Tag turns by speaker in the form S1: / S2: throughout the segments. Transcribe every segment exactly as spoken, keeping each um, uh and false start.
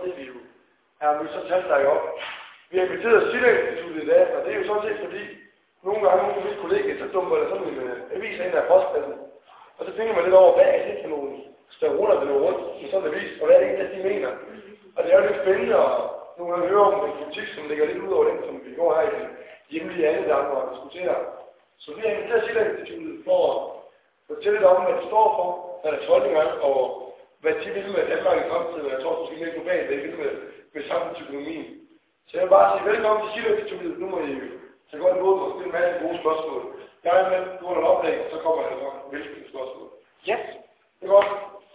S1: det vi jo er vi så talt dig op. Vi har inviteret Silla-instituttet i dag, og det er jo sådan set fordi, nogle gange nogle af mine kollegaer, så dumper der sådan en uh, avis ind af postkassen. Og så tænker man lidt over, hvad er det for nogle staroler, der løber rundt med sådan en avis, og hvad er det egentlig, de mener. Og det er jo lidt spændende at nogle gange høre om en politik, som ligger lidt ud over den, som vi går her i den hjemlige alle Danmark og diskuterer. Så vi har inviteret Silla-instituttet for at fortælle lidt om, hvad det står for, hvad deres holdninger er, og hvad de vil med Danmark i fremtiden, og jeg tror måske mere globalt, hvad de vil med, med samfundsøkonomien. Så jeg vil bare sige velkommen til Silla-instituttet. Nu må I tage godt imod og stille en masse gode spørgsmål. Jeg er med, du har en oplæg, og så kommer jeg nok hvilke spørgsmål.
S2: Ja.
S1: Det er godt.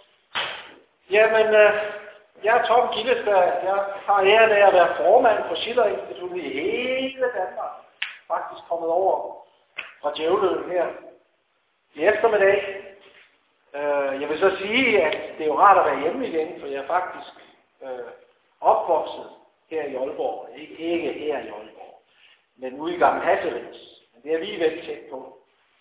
S2: Jamen, øh, jeg er Tom Gillesberg. Jeg har æren af at være formand for Silla-instituttet i hele Danmark. Faktisk kommet over fra djævlen her i eftermiddag. Øh, jeg vil så sige, at det er jo rart at være hjemme igen, for jeg er faktisk øh, opvokset her i Aalborg. Ikke, ikke her i Aalborg, men ude i Gammel Hasselins. Men det er vi vel tæt på.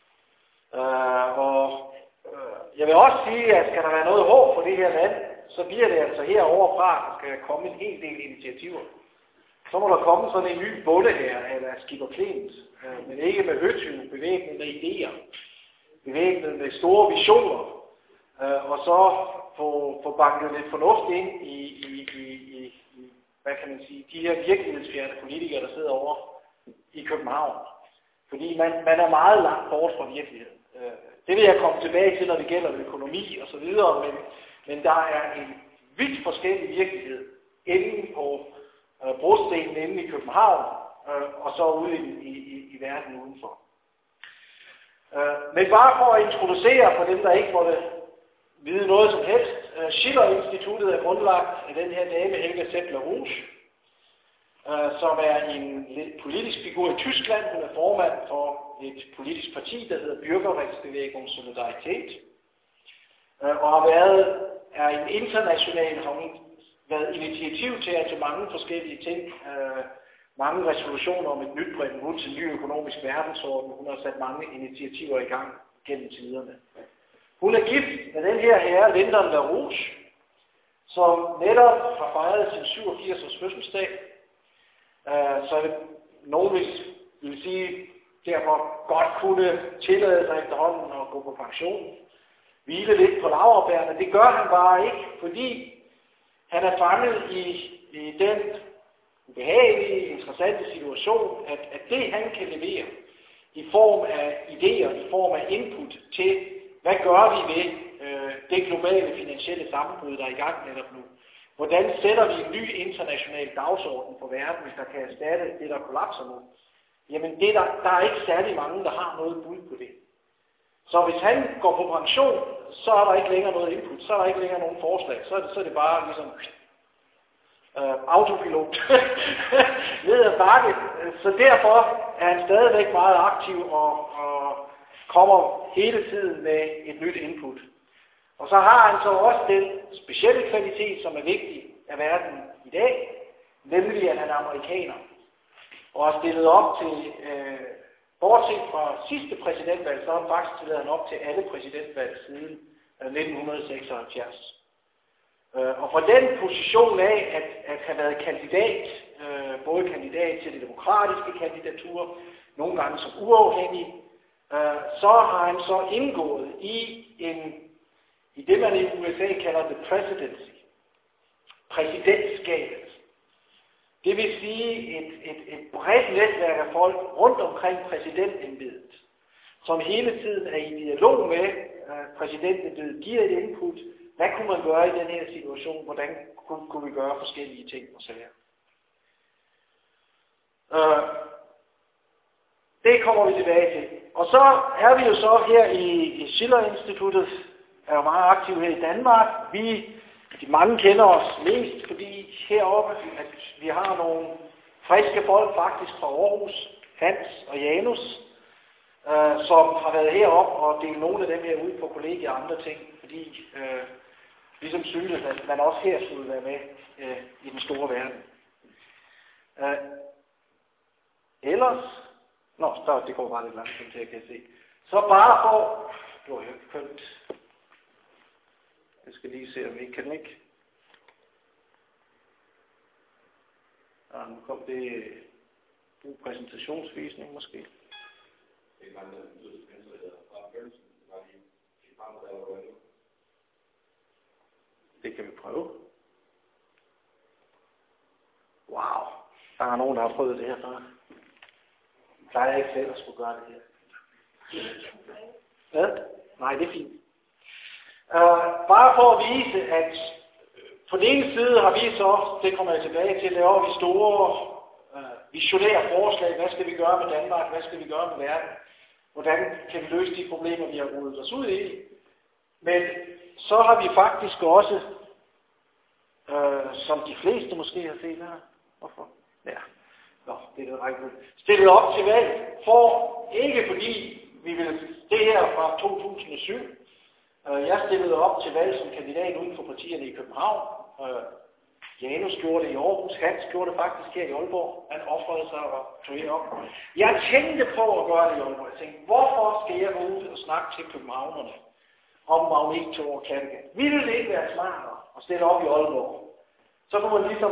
S2: Øh, og øh, jeg vil også sige, at skal der være noget håb for det her land, så bliver det altså heroverfra, der skal komme en hel del initiativer. Så må der komme sådan en ny bunde her, eller Skipper Clemens, øh, men ikke med høtyve, bevæbnet med idéer, bevæbnet med store visioner, øh, og så få, få banket lidt fornuft ind i, i, i, i, i, hvad kan man sige, de her virkelighedsfjerne politikere, der sidder over i København. Fordi man, man er meget langt bort fra virkeligheden. Øh, det vil jeg komme tilbage til, når det gælder økonomi og så videre, men, men der er en vidt forskellig virkelighed inde på øh, brostenen inde i København, øh, og så ude i, i, i verden udenfor. Øh, men bare for at introducere for dem, der ikke måtte vide noget som helst, øh, Schiller-instituttet er grundlagt af den her dame, Helga Seppler-Rouge, øh, som er en politisk figur i Tyskland. Hun er formand for et politisk parti, der hedder Bürgerrechtsbewegung Solidaritet, øh, og har været, er en international, har hun været initiativtager til mange forskellige ting, øh, mange resolutioner om et nyt Bretton Woods, en ny økonomisk verdensorden. Hun har sat mange initiativer i gang gennem tiderne. Hun er gift med den her herre, Lyndon LaRouche, som netop har fejret sin syvogfirs års fødselsdag. Uh, så nogen vil, vil sige, derfor godt kunne tillade sig efterhånden at gå på pension. Hvile lidt på laurbærrene. Det gør han bare ikke, fordi han er fanget i, i den ubehagelige, interessante situation, at, at det han kan levere i form af idéer, i form af input til, hvad gør vi ved øh, det globale finansielle sammenbrud, der er i gang netop nu? Hvordan sætter vi en ny international dagsorden på verden, der kan erstatte det, der kollapser nu? Jamen, det der, der er ikke særlig mange, der har noget bud på det. Så hvis han går på pension, så er der ikke længere noget input, så er der ikke længere nogen forslag. Så er det, så er det bare ligesom øh, autopilot ned ad bakke. Så derfor er han stadigvæk meget aktiv og, og kommer hele tiden med et nyt input. Og så har han så også den specielle kvalitet, som er vigtig af verden i dag, nemlig at han er amerikaner. Og har stillet op til, øh, bortset fra sidste præsidentvalg, så har han faktisk stillet han op til alle præsidentvalg siden øh, nitten seksoghalvfjerds. Øh, og fra den position af, at, at have været kandidat, øh, både kandidat til det demokratiske kandidatur, nogle gange som uafhængig, øh, så har han så indgået i en i det, man i U S A kalder the presidency, præsidentskabet. Det vil sige et, et, et bredt netværk af folk rundt omkring præsidentembedet, som hele tiden er i dialog med uh, præsidentembedet, giver et input. Hvad kunne man gøre i den her situation? Hvordan kunne, kunne vi gøre forskellige ting og sager? Uh, det kommer vi tilbage til. Og så er vi jo så her i, i Schiller-instituttet, er jo meget aktive her i Danmark. Vi, de mange kender os mest, fordi heroppe, at vi har nogle friske folk faktisk fra Aarhus, Hans og Janus, øh, som har været heroppe og delt nogle af dem her ud på kollegier og andre ting, fordi øh, ligesom synes, at man også her skulle være med øh, i den store verden. Øh, ellers, nå, så det går bare lidt langsomt til, jeg kan se. Så bare for, det var jo ikke kønt. Jeg skal lige se, om vi kan den ikke. Ja, nu kom det en præsentationsvisning måske.
S3: Det er mange, der betyder spændsel fra begyndelsen, var de i frem, der var gået.
S2: Det kan vi prøve. Wow, der er nogen, der har prøvet det her før. Jeg plejer ikke selv at skulle gøre det her. Hvad? Nej, det er fint. Uh, bare for at vise, at på den ene side har vi så, det kommer jeg tilbage til, laver vi store uh, visionære forslag. Hvad skal vi gøre med Danmark? Hvad skal vi gøre med verden? Hvordan kan vi løse de problemer, vi har rodet os ud i? Men så har vi faktisk også, uh, som de fleste måske har set her, hvorfor? Ja, Nå, det er det rigtigt. Stillet op til valg, for ikke fordi vi vil det her fra to tusind og syv. Jeg stillede op til valg som kandidat uden for partierne i København. Janus gjorde det i Aarhus, Hans gjorde det faktisk her i Aalborg. Han offrede sig og tog her op. Jeg tænkte på at gøre det i Aalborg. Jeg tænkte, hvorfor skal jeg gå ud og snakke til københavnerne om magnettog og Kattegat? Ville det ikke være smartere at stille op i Aalborg? Så må man ligesom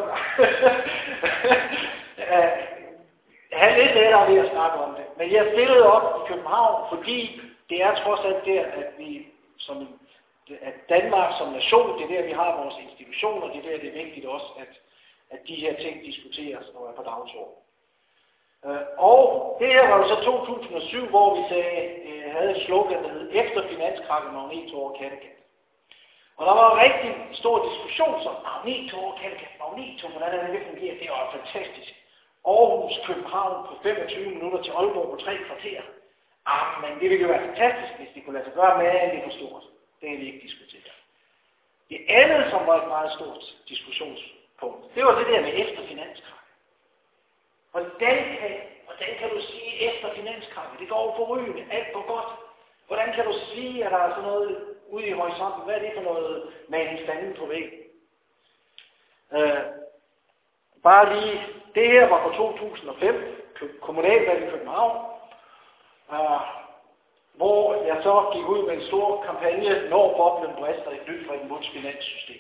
S2: have lidt lettere ved at snakke om det. Men jeg stillede op i København, fordi det er trods alt der, at vi som at Danmark som nation, det er der, vi har vores institutioner, det er der, det er vigtigt også, at, at de her ting diskuteres og er på dagsordenen. Og det her var jo så to tusind og syv, hvor vi sagde, havde et slogan, der hed efter finanskrakket magnettog og Kattegat. Og der var en rigtig stor diskussion som magnettog og Kattegat, magnettog, hvordan er det, det fungerer, det var fantastisk. Aarhus, København på femogtyve minutter til Aalborg på tre kvarter. Ah, men det ville jo være fantastisk, hvis det kunne lade sig gøre med, at det er for stort. Det er vi ikke diskuteret. Det andet, som var et meget stort diskussionspunkt, det var det der med efter finanskrakket. Hvordan kan, hvordan kan du sige efter finanskrakket? Det går jo forrygende, alt går godt. Hvordan kan du sige, at der er sådan noget ude i horisonten? Hvad er det for noget med en stande på væggen? Øh, bare lige, det her var fra to tusind og fem, kommunalvalg i København. Uh, hvor jeg så gik ud med en stor kampagne, når boblen brister, et nyt Fredensborgs finanssystem.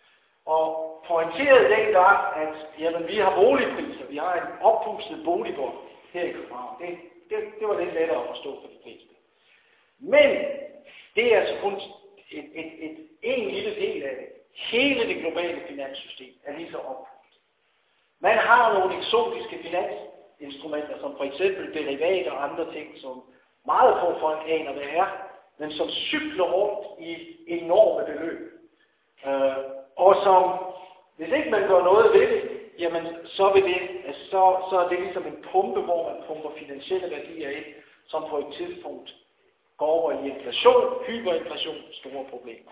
S2: Og pointerede dengang, at jamen, vi har boligpriser, vi har en oppustet boligbund her i København. Det, det, det var lidt lettere at forstå for de fleste. Men det er altså kun et, et, et, en lille del af det. Hele det globale finanssystem er lige så oppustet. Man har nogle eksotiske finansinstrumenter, som for eksempel derivater og andre ting, som meget få folk aner, hvad er, men som cykler rundt i enorme beløb. Øh, og som, hvis ikke man gør noget ved det, jamen så, vil det, altså, så, så er det ligesom en pumpe, hvor man pumper finansielle værdier ind, som på et tidspunkt går over i inflation, hyperinflation, store problemer.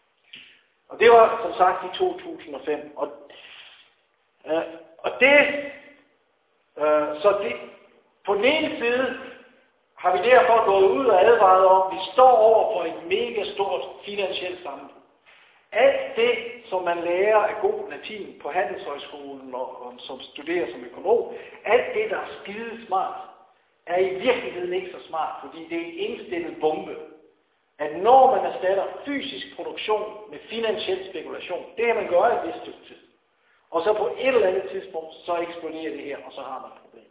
S2: Og det var som sagt i to tusind og fem. Og, øh, og det, øh, så det, på den ene side har vi derfor gået ud og advaret om, at vi står over for et mega stort finansielt sammenbrud. Alt det, som man lærer af god latin på Handelshøjskolen og, og som studerer som økonom, alt det, der er skide smart, er i virkeligheden ikke så smart, fordi det er en indstillet bombe. At når man erstatter fysisk produktion med finansiel spekulation, det kan man gøre i et vist stykke tid. Og så på et eller andet tidspunkt, så eksploderer det her, og så har man et problem.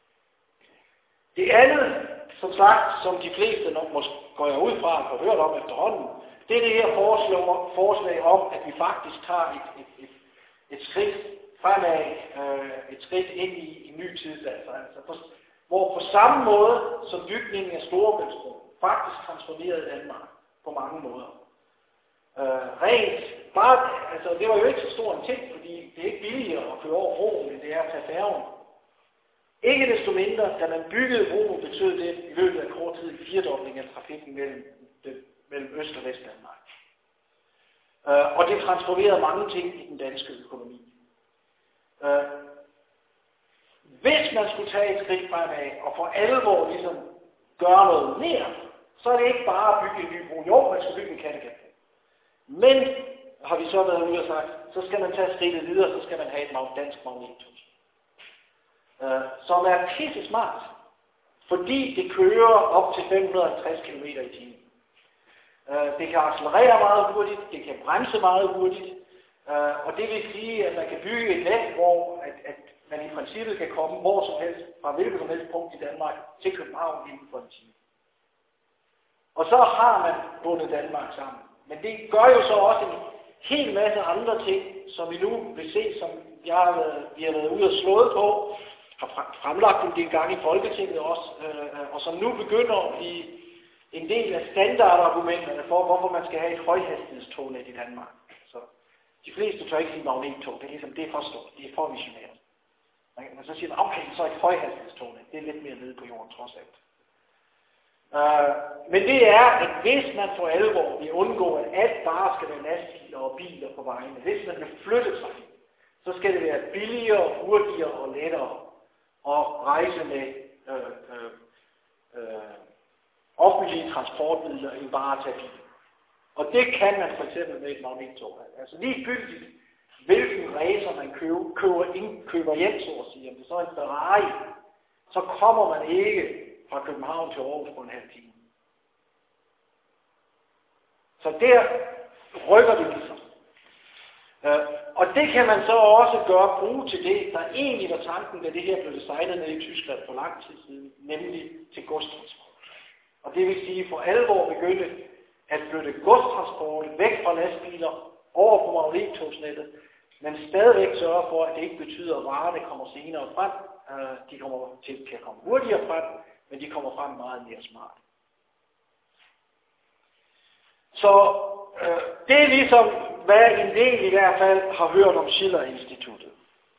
S2: Det andet, som sagt, som de fleste nok måske går jeg ud fra og har hørt om efterhånden, det er det her forslag, forslag om, at vi faktisk tager et, et, et, et skridt fremad, øh, et skridt ind i en ny tidsalder. Altså på, hvor på samme måde som bygningen af Storebæltsbroen faktisk transformerede Danmark på mange måder. Øh, rent, bare, altså det var jo ikke så stor en ting, fordi det er ikke billigere at køre over broen, end det er at tage færgen. Ikke desto mindre, da man byggede broen, betød det i løbet af kort tid firedobling af trafikken mellem, mellem Øst- og Vestdanmark. Øh, og det transformerede mange ting i den danske økonomi. Øh, hvis man skulle tage et skridt fremad og for alvor ligesom gøre noget mere, så er det ikke bare at bygge en ny bro. Jo, man skal bygge en Kattegat. Men, har vi så været ude og sagt, så skal man tage skridtet videre, så skal man have et dansk magnettog. Uh, som er pisse smart, fordi det kører op til fem hundrede og halvtreds kilometer i timen. Uh, det kan accelerere meget hurtigt, det kan bremse meget hurtigt, uh, og det vil sige, at man kan bygge et net, hvor at, at man i princippet kan komme hvor som helst, fra hvilket som helst punkt i Danmark, til København inden for en time. Og så har man bundet Danmark sammen. Men det gør jo så også en hel masse andre ting, som vi nu vil se, som jeg har været, vi har været ude og slået på, har fremlagt en del gange i Folketinget også, øh, og som nu begynder at blive en del af standardargumenterne for, hvorfor man skal have et højhastighedstognet i Danmark. Så de fleste tør ikke sige magnettog, det er ligesom, det er for stort, det er for visionært. Men så siger man, okay, så et højhastighedstognet, det er lidt mere nede på jorden trods alt. Uh, men det er, at hvis man for alvor vil undgå, at alt bare skal være lastbiler og biler på vejene, hvis man vil flytte sig, så skal det være billigere, hurtigere og lettere at rejse med øh, øh, øh, offentlige transportmidler end bare at tage bil. Og det kan man for eksempel med et magnettog. Altså ligegyldigt, hvilken racer man køber, køber, ind, køber hjem, så at sige, om det så er en Ferrari, så kommer man ikke fra København til Aarhus på en halv time. Så der rykker det ligesom. Uh, og det kan man så også gøre bruge til det, der egentlig var tanken, da det her blev designet nede i Tyskland for lang tid siden, nemlig til godstransport. Og det vil sige for alvor begynde at flytte godstransport væk fra lastbiler over på magnettogsnettet, men stadigvæk sørge for, at det ikke betyder, at varerne kommer senere frem. Uh, de kommer til, kan komme hurtigere frem, men de kommer frem meget mere smart. Så øh, det er ligesom, hvad en del i hvert fald har hørt om Schiller-instituttet.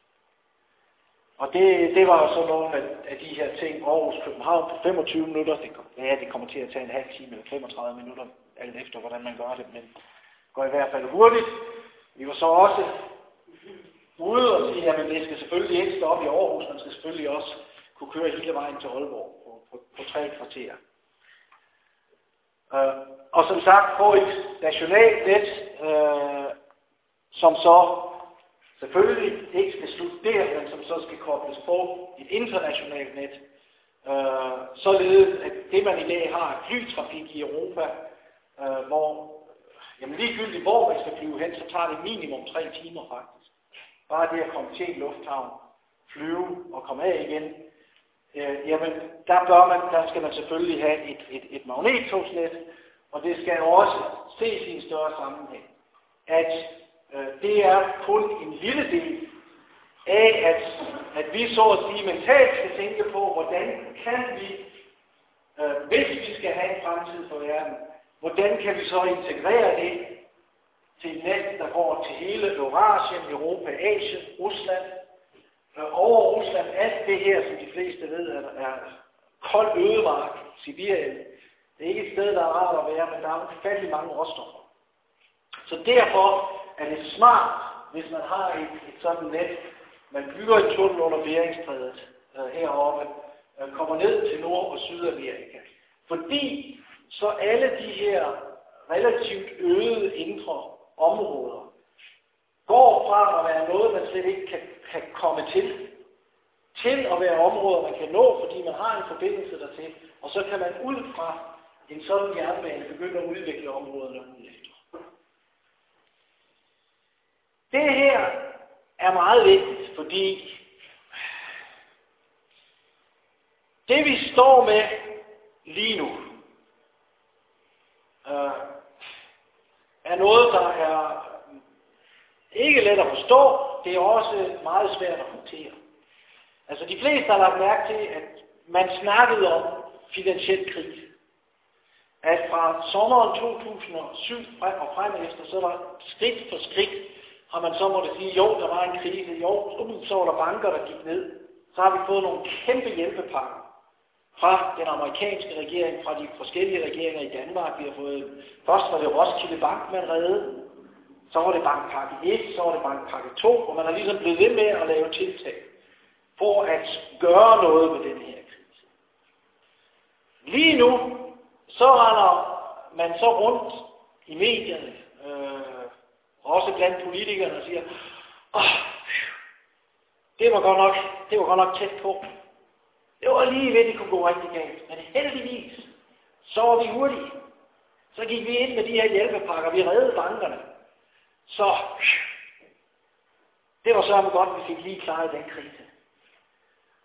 S2: Og det, det var jo så nogle af, af de her ting, Aarhus København på femogtyve minutter, det, ja, det kommer til at tage en halv time eller femogtredive minutter, alt efter hvordan man gør det, men går i hvert fald hurtigt. Vi var så også ude og sige, at det skal selvfølgelig ikke stå op i Aarhus, man skal selvfølgelig også kunne køre hele vejen til Aalborg på, på, på tre kvarterer. Uh, og som sagt på et nationalt net, uh, som så selvfølgelig ikke skal slutte der, men som så skal kobles på et internationalt net, uh, således at det man i dag har flytrafik i Europa, uh, hvor jamen ligegyldigt hvor man skal flyve hen, så tager det minimum tre timer faktisk. Bare det at komme til en lufthavn, flyve og komme af igen, Øh, jamen, der, bør man, der skal man selvfølgelig have et, et, et magnettogsnet, og det skal også ses i en større sammenhæng. At øh, det er kun en lille del af, at, at vi så at sige mentalt skal tænke på, hvordan kan vi, øh, hvis vi skal have en fremtid for verden, hvordan kan vi så integrere det til et net, der går til hele Eurasien, Europa, Asien, Rusland, over Rusland, alt det her, som de fleste ved, er, er kold ødemark, Sibirien. Det er ikke et sted, der er rart at være, men der er ufattelig mange råstoffer. Så derfor er det smart, hvis man har et, et sådan net, man bygger en tunnel under Beringstrædet øh, heroppe, øh, kommer ned til Nord- og Sydamerika. Fordi så alle de her relativt øde indre områder går fra at være noget, man slet ikke kan, kan komme til, til at være områder, man kan nå, fordi man har en forbindelse dertil, og så kan man ud fra en sådan jernbane begynde at udvikle områderne ud efter. Det her er meget vigtigt, fordi det vi står med lige nu, øh, er noget, der er ikke let at forstå, det er også meget svært at håndtere. Altså de fleste har lagt mærke til, at man snakkede om finansiel krise. At fra sommeren to tusind og syv frem og frem efter, så var skridt for skridt, har man så måtte sige, jo, der var en krise, jo, så var der banker, der gik ned. Så har vi fået nogle kæmpe hjælpepakker fra den amerikanske regering, fra de forskellige regeringer i Danmark. Vi har fået, først var det Roskilde Bank, man reddede. Så var det bankpakke et, så var det bankpakke to, og man har ligesom blevet ved med at lave tiltag for at gøre noget med den her krise. Lige nu, så render man så rundt i medierne, øh, også blandt politikerne, og siger, åh, det var godt nok, det var godt nok tæt på. Det var lige ved, det kunne gå rigtig galt. Men heldigvis, så var vi hurtige. Så gik vi ind med de her hjælpepakker, vi reddede bankerne. Så det var så godt, at vi fik lige klaret den krise.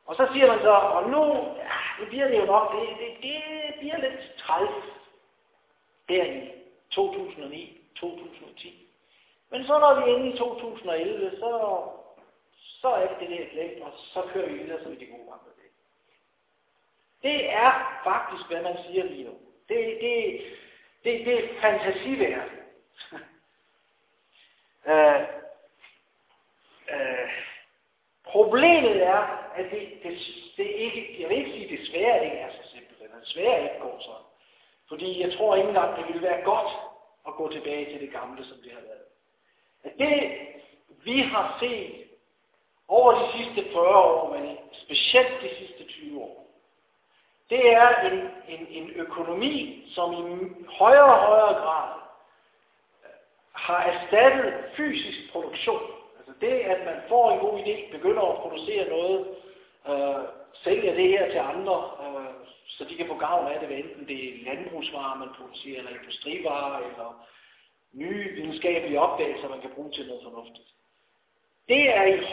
S2: Og så siger man så, og nu, ja, nu bliver det jo nok, det, det, det bliver lidt træls der i to tusind og ni, to tusind og ti. Men så når vi er inde i to tusind og elleve, så, så er det det glemt, og så kører vi videre, så vi de gode gange med det. Det er faktisk, hvad man siger lige nu. Det, det, det, det er fantasiværd. uh, uh, problemet er, at det, det, det ikke, jeg vil ikke sige desværre, det ikke er så simpelt, eller desværre ikke går sådan. Fordi jeg tror ikke engang, det ville være godt at gå tilbage til det gamle, som det har været. At det, vi har set over de sidste fyrre år, men specielt de sidste tyve år, det er en, en, en økonomi, som i højere og højere grad har erstattet fysisk produktion. Altså det, at man får en god idé, begynder at producere noget, øh, sælger det her til andre, øh, så de kan få gavn af det, hvad enten det er landbrugsvarer, man producerer, eller industrivarer, eller nye videnskabelige opdagelser, man kan bruge til noget fornuftigt. Det er i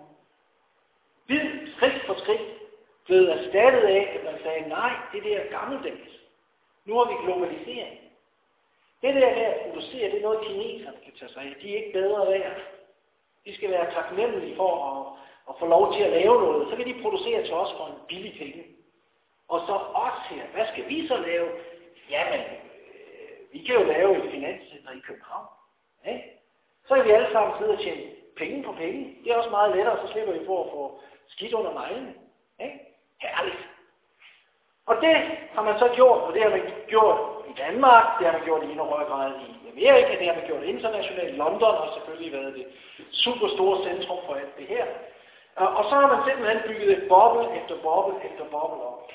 S2: vid skridt for skridt blevet erstattet af, at man sagde, nej, det der er gammeldags. Nu har vi globalisering. Det der med at producere, det er noget, kineserne kan tage sig af. De er ikke bedre værd. De skal være taknemmelige for at, at få lov til at lave noget. Så kan de producere til os for en billig penge. Og så os her, hvad skal vi så lave? Jamen, øh, vi kan jo lave et finanscenter i København. Ja? Så kan vi alle sammen sidde og tjene penge på penge. Det er også meget lettere, så slipper vi for at få skidt under neglene. Ja? Herligt. Og det har man så gjort, og det har man gjort i Danmark, det har man gjort i endnu højere grad i Amerika, det har man gjort internationalt. London har selvfølgelig været det super store centrum for alt det her. Og så har man simpelthen bygget et boble efter boble efter boble op.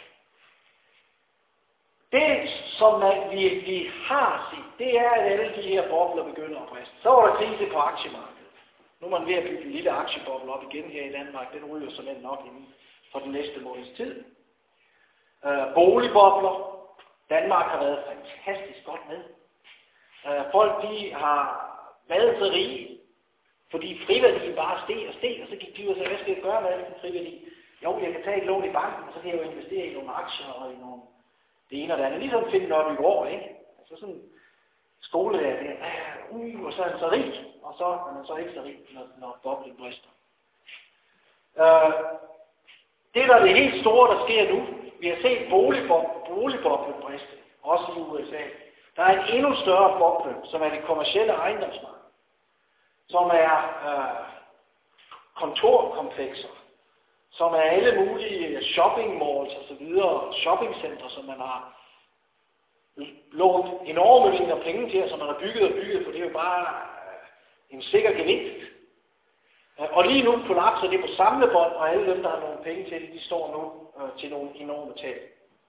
S2: Det, som man, vi, vi har set, det er, at alle de her bobler begynder at briste. Så var der krise på aktiemarkedet. Nu er man ved at bygge en lille aktieboble op igen her i Danmark. Den ryger sådan nok inden for den næste måneds tid. Uh, boligbobler. Danmark har været fantastisk godt med. Uh, folk, de har været så rige, fordi friværdien bare steg og steg, og så gik de ud og sagde, hvad skal jeg gøre med al den friværdi? Jo, jeg kan tage et lån i banken, og så kan jeg jo investere i nogle aktier og i nogle det ene og det andet. Ligesom finde op i år, ikke? Altså sådan en skole der, der uh, og så er han så rig, og så er man så ikke så rig, når, når boblen brister. Uh, det der er det helt store, der sker nu, vi har set boligboblen briste, også i U S A. Der er en endnu større boble, som er det kommercielle ejendomsmarked, som er uh, kontorkomplekser, som er alle mulige shopping malls og så videre, shoppingcentre, som man har lånt enorme mængder penge til, som man har bygget og bygget, for det er jo bare en sikker gevinst. Og lige nu kollapser det på samlebånd, og alle dem, der har nogle penge til det, de står nu øh, til nogle enorme tab.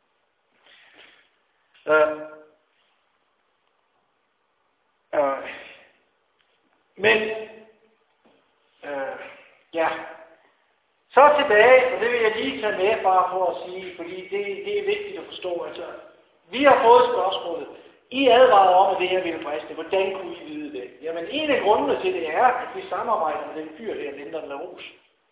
S2: Øh, øh, men, øh, ja, så tilbage, og det vil jeg lige tage med bare for at sige, fordi det, det er vigtigt at forstå. Altså, vi har fået spørgsmålet, I advarede om, at det her ville briste. Hvordan kunne I vide det? Jamen, en af grundene til det er, at vi samarbejder med den fyr der, Lyndon LaRouche.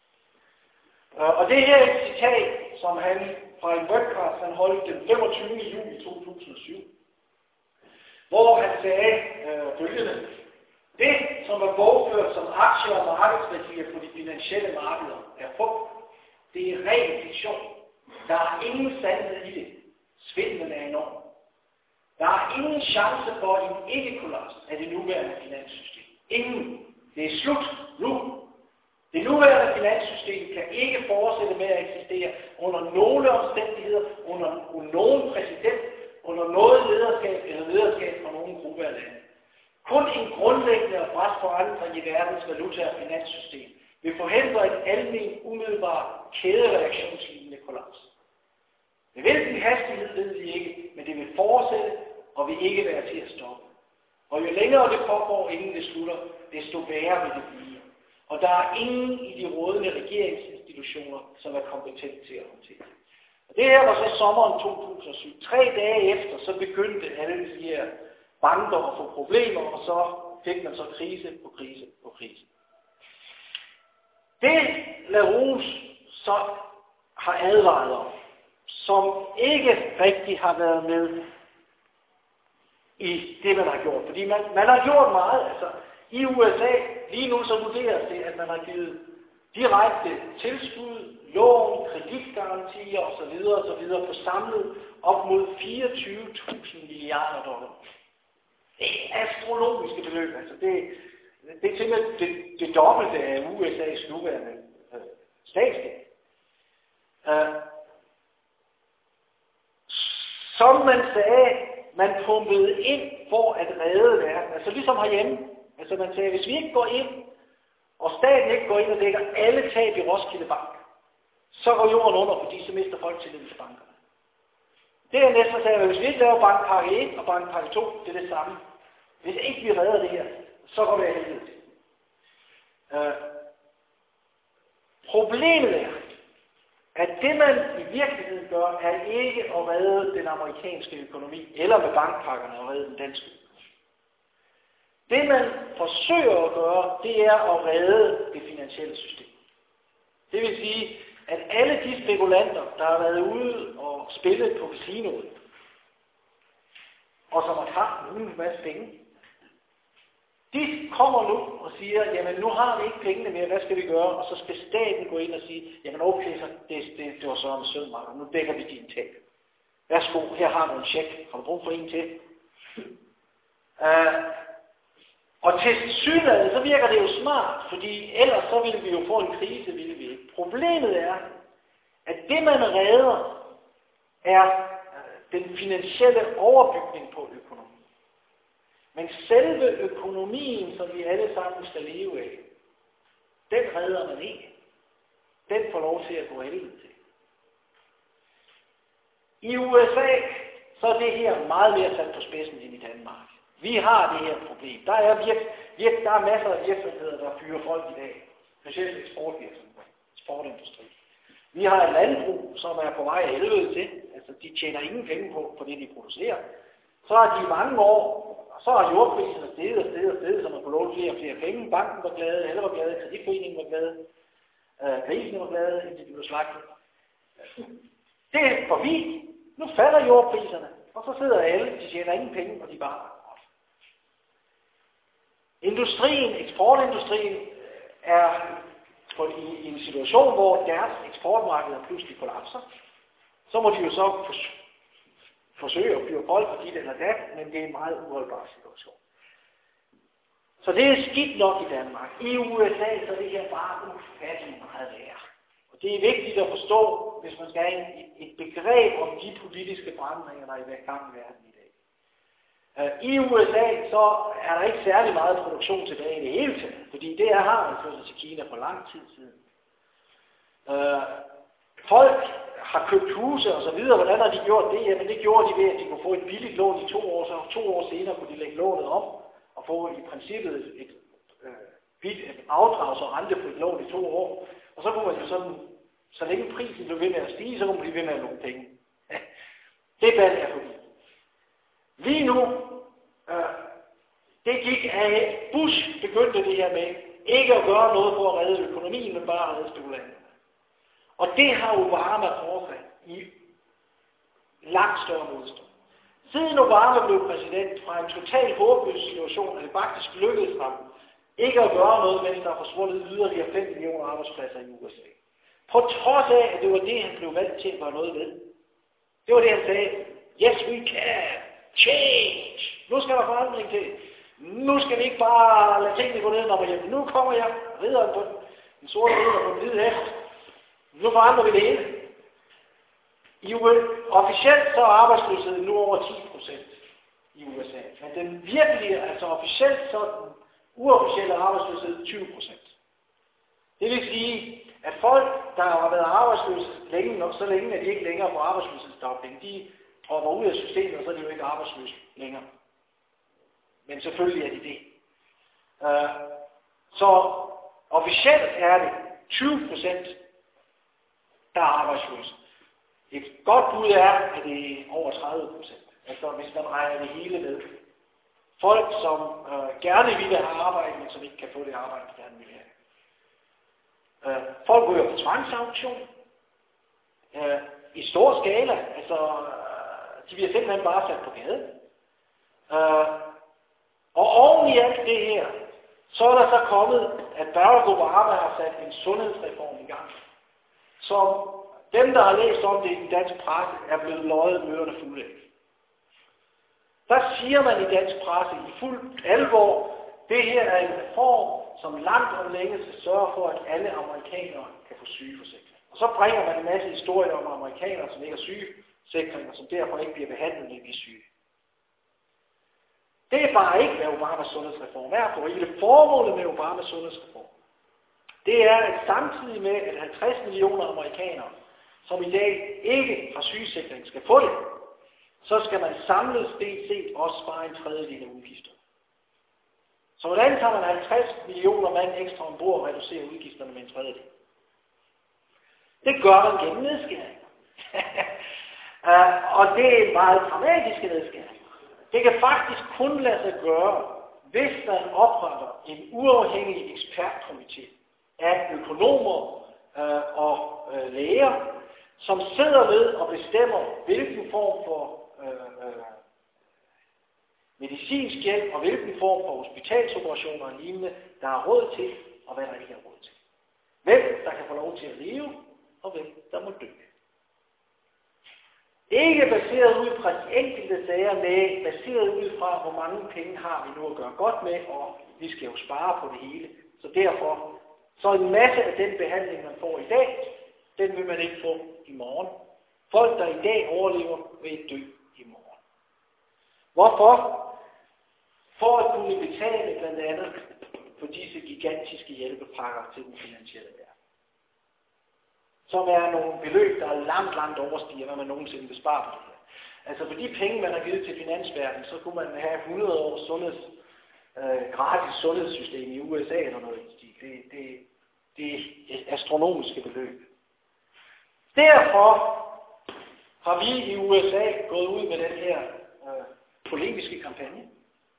S2: Og det her er et citat, som han fra en webcast, han holdt den femogtyvende juli to tusind og syv. Hvor han sagde øh, følgende. Det, som er bogført som aktier og markedsværdier på de finansielle markeder, er fup. Det er ren fiktion. Der er ingen sandhed i det. Svindlen er enorm. Der er ingen chance for en ikke-kollaps af det nuværende finanssystem. Ingen. Det er slut nu. Det nuværende finanssystem kan ikke fortsætte med at eksistere under nogle omstændigheder, under, under nogen præsident, under noget lederskab eller lederskab fra nogen gruppe af lande. Kun en grundlæggende og bræt forandring i verdens valuta- og finanssystem vil forhindre en almen, umiddelbar kædereaktionslignende kollaps. Med hvilken hastighed ved vi ikke, men det vil fortsætte og vil ikke være til at stoppe. Og jo længere det pågår, inden det slutter, desto værre vil det blive. Og der er ingen i de rådende regeringsinstitutioner, som er kompetente til at håndtere. Og det her var så sommeren to tusind og syv. Tre dage efter, så begyndte alle de her banker at få problemer, og så fik man så krise på krise på krise. Det LaRouche så har advaret om, som ikke rigtig har været med i det, man har gjort. Fordi man, man har gjort meget. Altså, i U S A lige nu så vurderes det, at man har givet direkte tilskud, lån, kreditgarantier osv. osv. på samlet op mod fireogtyve tusind milliarder dollar. Det er astronomiske beløb. Altså det, det er simpelthen det, det dobbelte af U S A's nuværende øh, statsgæld. Øh, som man sagde, man pumpede ind for at redde verden. Altså ligesom herhjemme. Altså man sagde, hvis vi ikke går ind, og staten ikke går ind og dækker alle tab i Roskilde Bank, så går jorden under, fordi så mister folk tillid til bankerne. Det er næsten sagde, at hvis vi ikke laver bankpakke et og bankpakke to, det er det samme. Hvis ikke vi redder det her, så går det af helvede til. Øh, problemet er, at det man i virkeligheden gør, er ikke at redde den amerikanske økonomi, eller med bankpakkerne at redde den danske økonomi. Det man forsøger at gøre, det er at redde det finansielle system. Det vil sige, at alle de spekulanter, der har været ude og spillet på casinoet, og som har haft en masse penge, de kommer nu og siger, jamen nu har vi ikke pengene mere, hvad skal vi gøre? Og så skal staten gå ind og sige, jamen okay, så det, det, det var så en sød mark, nu dækker vi din tab. Værsgo, her har du en check, har du brug for en til? Uh, og til synligheden, så virker det jo smart, fordi ellers så ville vi jo få en krise, ville vi ikke. Problemet er, at det man redder, er den finansielle overbygning på økonomien. Men selve økonomien, som vi alle sammen skal leve af, den redder man ikke. Den får lov til at gå helvede til. I U S A, så er det her meget mere sat på spidsen end i Danmark. Vi har det her problem. Der er, virk, virk, der er masser af virksomheder, der fyrer folk i dag. Specielt eksportvirksomheder, eksportindustri. Vi har et landbrug, som er på vej af helvede til. Altså, de tjener ingen penge på, på det, de producerer. Så har de i mange år, og så har jordpriserne steget og steget og steget, så man kunne låne flere og flere penge. Banken var glade, alle var glade, kreditforeningen var glade, øh, grisene var glade, indtil de blev slagtet. Det er forbi. Nu falder jordpriserne, og så sidder alle, de tjener ingen penge, og de bare godt. Industrien, eksportindustrien, er på, i, i en situation, hvor deres eksportmarkeder pludselig kollapser. Så må de jo så forsøge at fyre folk for dit eller dat, men det er en meget uholdbar situation. Så det er skidt nok i Danmark. I U S A så er det her bare ufatteligt meget værre. Og det er vigtigt at forstå, hvis man skal have et, et begreb om de politiske forandringer, der er i gang i verden i dag. Uh, I U S A så er der ikke særlig meget produktion tilbage i det hele taget, fordi det er, har man flyttet til Kina for lang tid siden. Uh, folk har købt huse og så videre. Hvordan har de gjort det? Jamen det gjorde de ved, at de kunne få et billigt lån i to år, så to år senere kunne de lægge lånet om og få i princippet et, et, et, et afdrags- og rentefrit lån i to år. Og så kunne man jo sådan, så længe prisen blev ved med at stige, så kunne man blive ved med at låne penge. Det valg er forbi. Lige nu, øh, det gik af, Bush begyndte det her med ikke at gøre noget for at redde økonomien, men bare at redde spekulanterne. Og det har Obama fortsat i langt større modstand. Siden Obama blev præsident fra en totalt håbløs situation, er det faktisk lykkedes ham ikke at gøre noget, mens der er forsvundet yderligere fem millioner arbejdspladser i U S A. På trods af, at det var det, han blev valgt til at gøre noget ved. Det var det, han sagde. Yes, we can. Change. Nu skal der forandring til. Nu skal vi ikke bare lade tingene gå ned, når man hjemme. Nu kommer jeg, ridderen på den sorte ridder på den hvide hest. Nu forandrer vi det hele. I U S A, officielt så er arbejdsløsheden nu over ti procent i U S A. Men den virkelige, altså officielt så er den uofficielle arbejdsløshed tyve procent. Det vil sige, at folk, der har været arbejdsløse længe nok, så længe at de ikke længere får arbejdsløshedsdagpenge, de hopper ud af systemet, og så er de jo ikke arbejdsløse længere. Men selvfølgelig er de det. Uh, så officielt er det tyve procent, der er arbejdsløse. Et godt bud er, at det er over tredive procent. Altså hvis man regner det hele med. Folk, som øh, gerne vil have arbejde, men som ikke kan få det arbejde, de gerne vil have. Øh, folk ryger på tvangsauktion. øh, i stor skala. Altså, de bliver simpelthen bare sat på gaden. Øh, og oven i alt det her, så er der så kommet, at Barack Obama har sat en sundhedsreform i gang, som dem, der har læst om det i den danske presse, er blevet løjet ørerne fulde af. Der siger man i dansk presse i fuld alvor, det her er en reform, som langt om længe skal sørge for, at alle amerikanere kan få sygeforsikring. Og så bringer man en masse historier om amerikanere, som ikke har sygeforsikring, og som derfor ikke bliver behandlet, når de er syge. Det er bare ikke, hvad Obamas sundhedsreform er for. Hele formålet med Obamas sundhedsreform, det er, at samtidig med, at halvtreds millioner amerikanere, som i dag ikke har sygesikring, skal få det, så skal man samlet set også spare en tredjedel af udgifter. Så hvordan tager man halvtreds millioner mand ekstra ombord og reducerer udgifterne med en tredjedel? Det gør man gennem nedskæringer. uh, og det er meget dramatiske nedskæringer. Det kan faktisk kun lade sig gøre, hvis man opretter en uafhængig ekspertkomité af økonomer øh, og øh, læger, som sidder med og bestemmer, hvilken form for øh, øh, medicinsk hjælp og hvilken form for hospitalsoperationer og lignende, der er råd til, og hvad der ikke er råd til. Hvem der kan få lov til at leve, og hvem der må dø. Ikke baseret ud fra de enkelte sager, men baseret ud fra, hvor mange penge har vi nu at gøre godt med, og vi skal jo spare på det hele. Så derfor, så en masse af den behandling, man får i dag, den vil man ikke få i morgen. Folk, der i dag overlever, vil dø i morgen. Hvorfor? For at kunne betale blandt andet for disse gigantiske hjælpepakker til den finansielle verden. Som er nogle beløb, der langt, langt overstiger, hvad man nogensinde vil spare på det her. Altså for de penge, man har givet til finansverdenen, så kunne man have hundrede års sundheds, øh, gratis sundhedssystem i U S A eller noget. Det, det, det er astronomiske beløb. Derfor har vi i U S A gået ud med den her øh, polemiske kampagne.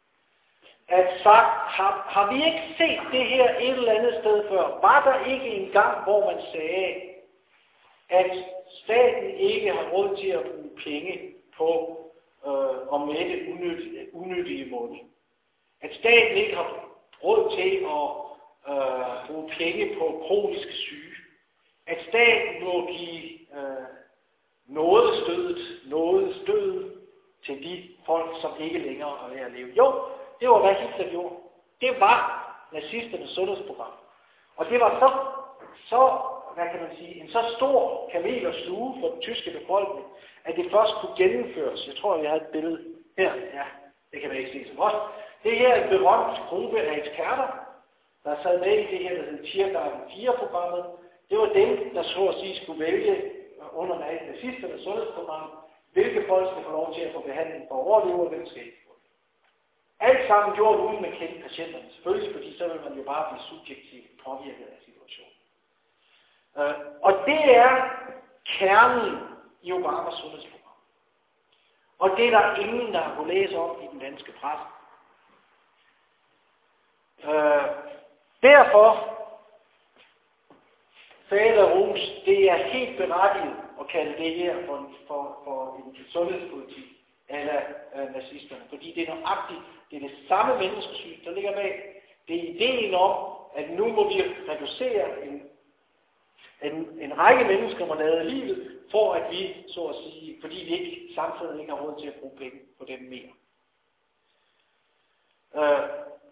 S2: At sagt, har, har vi ikke set det her et eller andet sted før? Var der ikke en gang, hvor man sagde, at staten ikke har råd til at bruge penge på øh, at mætte unyttige, unyttige mål. At staten ikke har råd til at øh, bruge penge på kroniske syge. At staten må give øh, nådestødet, nådestødet til de folk, som ikke længere er ved at leve. Jo, det var hvad Hitler gjorde. Det var nazisternes sundhedsprogram. Og det var så, så hvad kan man sige, en så stor kamel og sluge for den tyske befolkning, at det først kunne gennemføres. Jeg tror, jeg har et billede her. Ja, det kan man ikke se så godt. Det her er en berømt gruppe af eksperter, der sad med i det her, der hedder Tiergarten fire-programmet. Det var dem, der så at sige skulle vælge under nazisternes sundhedsprogram, hvilke folk skal få lov til at få behandling for overleve, og hvem skal ikke få det. Alt sammen gjort uden med kendte patienterne. Selvfølgelig, fordi så vil man jo bare blive subjektivt påvirket af situationen. Uh, og det er kernen i Obamas sundhedsprogram. Og det er der ingen, der har kunnet læse om i den danske presse. Uh, derfor sagde der Rus, det er helt berettiget at kalde det her for, for, for en sundhedspolitik eller uh, nazisterne. Fordi det er nøjagtigt, det er det samme menneskesyn, der ligger bag. Det er ideen om, at nu må vi reducere en En, en række mennesker må lade livet, for at vi, så at sige, fordi vi ikke samtidig ikke har råd til at bruge penge på dem mere. Øh,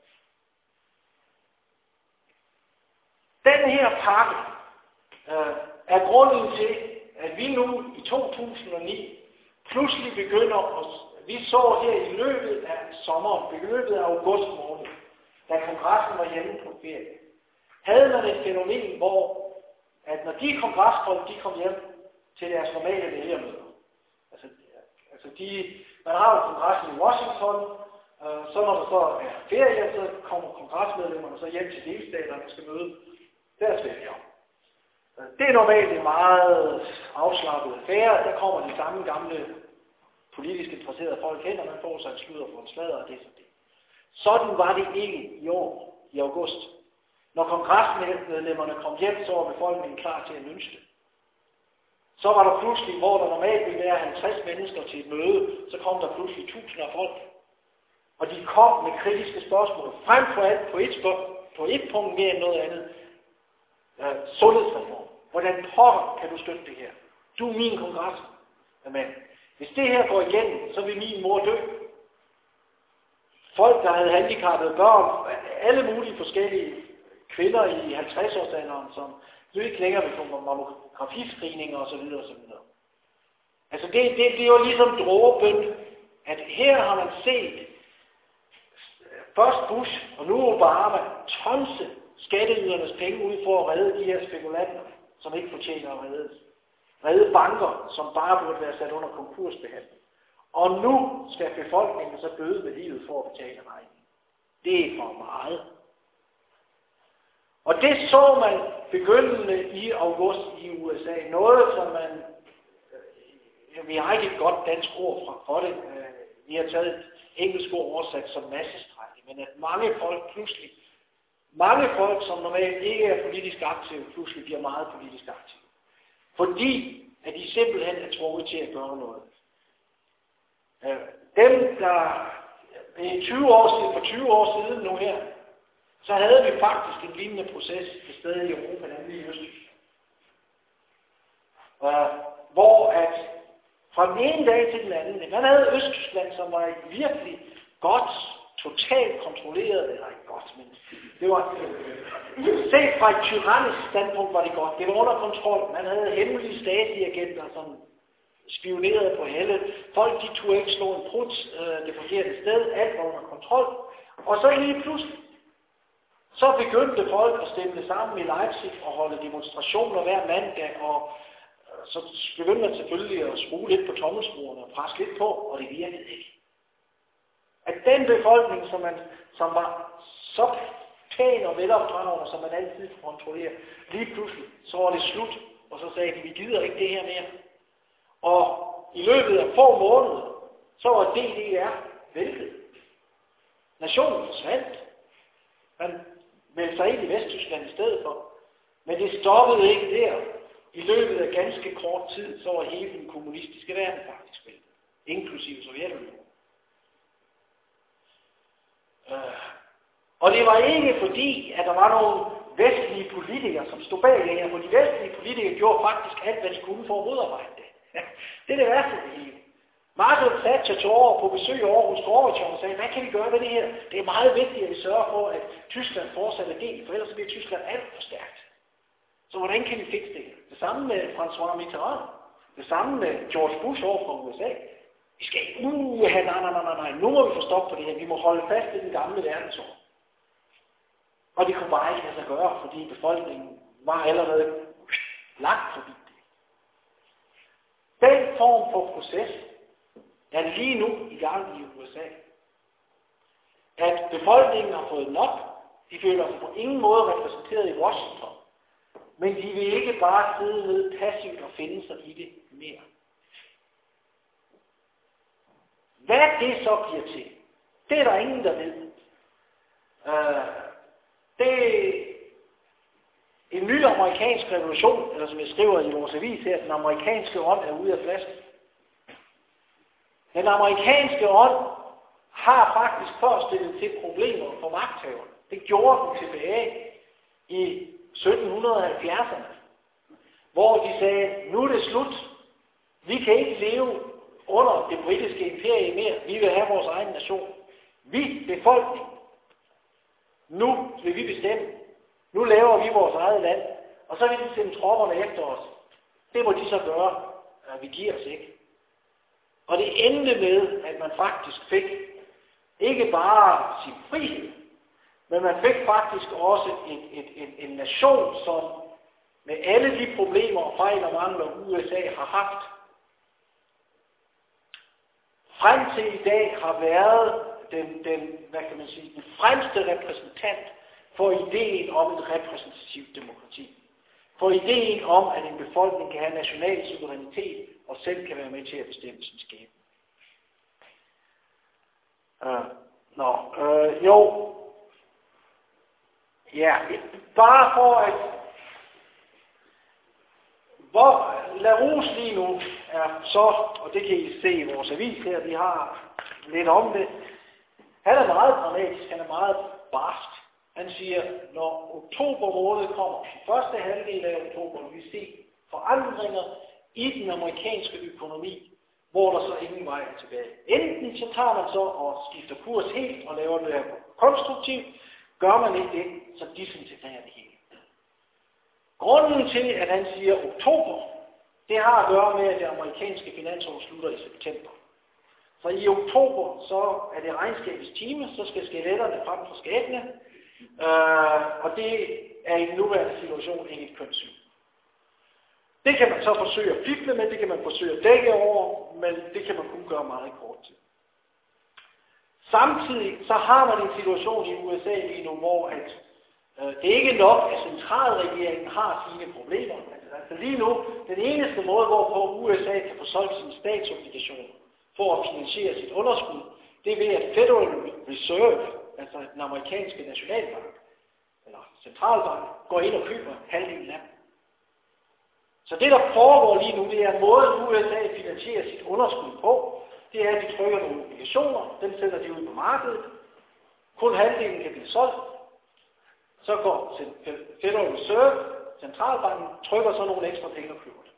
S2: den her pakke øh, er grunden til, at vi nu i to tusind og ni pludselig begynder at, vi så her i løbet af sommeren, i løbet af august måned, da kongressen var hjemme på ferie, havde man et fænomen, hvor at når de kongresfolk, de kom hjem til deres normale vælgermøder, altså, altså de, man har jo kongressen i Washington, øh, så når der så er ferie, så kommer kongresmedlemmerne så hjem til delstaterne og skal møde deres vælgere. Det er normalt en meget afslappet affære, der kommer de samme gamle politisk interesserede folk hen, og man får sig en sludder for en sladder, og det er så det. Sådan var det ikke i år, i august. Når kongresmedlemmerne kom hjem, så var befolkningen klar til at ønske det. Så var der pludselig, hvor der normalt ville være halvtreds mennesker til et møde, så kom der pludselig tusinder af folk. Og de kom med kritiske spørgsmål. Frem for alt på et, spørg- på et punkt mere end noget andet. Ja, sundhedsreform. Hvordan pokker kan du støtte det her? Du er min kongres. Amen. Hvis det her går igennem, så vil min mor dø. Folk, der havde handicappede børn, alle mulige forskellige kvinder i halvtreds-årsalderen, som nu ikke længere vil få mammografiscreeninger osv. osv. Altså det, det, det er jo ligesom dråben, at her har man set først Bush og nu Obama tonse skatteydernes penge ud for at redde de her spekulanter, som ikke fortjener at reddes. Redde banker, som bare burde være sat under konkursbehandling. Og nu skal befolkningen så bøde med livet for at betale regningen. Det er for meget. Og det så man begyndende i august i U S A. Noget, som man... Øh, vi har ikke et godt dansk ord fra for det. Øh, vi har taget et engelsk ord oversat som massestrække. Men at mange folk pludselig... Mange folk, som normalt ikke er politisk aktive, pludselig bliver meget politisk aktive. Fordi at de simpelthen er tvunget til at gøre noget. Øh, dem, der i tyve år siden, for tyve år siden nu her, så havde vi faktisk en lignende proces et sted i Europa, nemlig i Østtyskland. Uh, hvor at fra den ene dag til den anden, man havde Østtyskland, som var virkelig godt, totalt kontrolleret, eller ikke godt, men det var, set fra et tyrannisk standpunkt var det godt. Det var under kontrol. Man havde hemmelige Stasi-agenter, som spionerede på alle. Folk, de turde ikke slå en prut øh, det forkerte sted. Alt var under kontrol. Og så lige pludselig, så begyndte folk at stemme sammen i Leipzig og holde demonstrationer hver mandag, og øh, så begyndte man selvfølgelig at skrue lidt på tommelskruerne og presse lidt på, og det virkede ikke. At den befolkning, som, man, som var så pæn og velopdragende, som man altid kunne kontrollere, lige pludselig, så var det slut, og så sagde de, vi gider ikke det her mere. Og i løbet af få måneder, så var D D R væltet. Nationen forsvandt. Man meldte sig ind i Vesttyskland i stedet for. Men det stoppede ikke der. I løbet af ganske kort tid, så var hele den kommunistiske verden faktisk væltet. Inklusive Sovjetunionen. Uh, og det var ikke fordi, at der var nogle vestlige politikere, som stod bag det her, for de vestlige politikere gjorde faktisk alt, hvad de kunne for at modarbejde det. Det er det værste det hele. Margaret Thatcher tog over på besøg over hos Gorbachev og sagde, hvad kan vi gøre ved det her? Det er meget vigtigt, at vi sørger for, at Tyskland fortsat er delt, for ellers bliver Tyskland alt for stærkt. Så hvordan kan vi fikse det her? Det samme med François Mitterrand. Det samme med George Bush over fra U S A. Vi skal ikke, uh, nej, nej, nej, nej, nej, nu må vi få stop på det her. Vi må holde fast i den gamle verdensorden. Og det kunne bare ikke lade sig gøre, fordi befolkningen var allerede langt forbi det. Den form for proces er lige nu i gang i U S A. At befolkningen har fået nok, de føler sig på ingen måde repræsenteret i Washington, men de vil ikke bare sidde ned passivt og finde sig i det mere. Hvad det så bliver til, det er der ingen, der ved. Uh, det er en ny amerikansk revolution, eller som jeg skriver i vores avis her, den amerikanske ånd er ude af flasken. Den amerikanske ånd har faktisk førstillet til problemer for magthaverne. Det gjorde den tilbage i sytten halvfjerdserne, hvor de sagde, nu er det slut. Vi kan ikke leve under det britiske imperie mere. Vi vil have vores egen nation. Vi, befolkning. Nu vil vi bestemme. Nu laver vi vores eget land. Og så vil de sende tropperne efter os. Det må de så gøre. Vi giver os ikke. Og det endte med, at man faktisk fik ikke bare sin frihed, men man fik faktisk også et, et, et, en nation, som med alle de problemer og fejl og mangler U S A har haft, frem til i dag har været den, den, hvad kan man sige, den fremmeste repræsentant for ideen om et repræsentativt demokrati. For ideen om, at en befolkning kan have national suverænitet og selv kan være med til at bestemme sin skæbne. Uh, Nå, uh, jo. Ja, bare for at Hvor LaRouche lige nu er så, og det kan I se i vores avis her, vi har lidt om det, han er meget dramatisk, han er meget barsk. Han siger, når oktober måned kommer, den første halvdel af oktober, vil vi se forandringer i den amerikanske økonomi, hvor der så ingen vej er tilbage. Enten så tager man så og skifter kurs helt og laver det konstruktivt, gør man ikke det, så disintegrerer det hele. Grunden til, at han siger oktober, det har at gøre med, at det amerikanske finansår slutter i september. Så i oktober, så er det regnskabets time, så skal skeletterne frem fra skabene, øh, og det er i den nuværende situation ikke et kønssyn. Det kan man så forsøge at fifle med, det kan man forsøge at dække over, men det kan man kun gøre meget kort tid. Samtidig så har man en situation i U S A lige nu, hvor at, øh, det er ikke nok, at centralregeringen har sine problemer. Altså lige nu, den eneste måde, hvorpå U S A kan få solgt sine statsobligationer for at finansiere sit underskud, det er ved, at Federal Reserve, altså den amerikanske nationalbank, eller centralbank, går ind og køber halvdelen af dem. Så det, der foregår lige nu, det er måden U S A finansierer sit underskud på, det er, at de trykker nogle obligationer, dem sætter de ud på markedet, kun halvdelen kan blive solgt, så går Federal Reserve, centralbanken, trykker så nogle ekstra penge og køber det.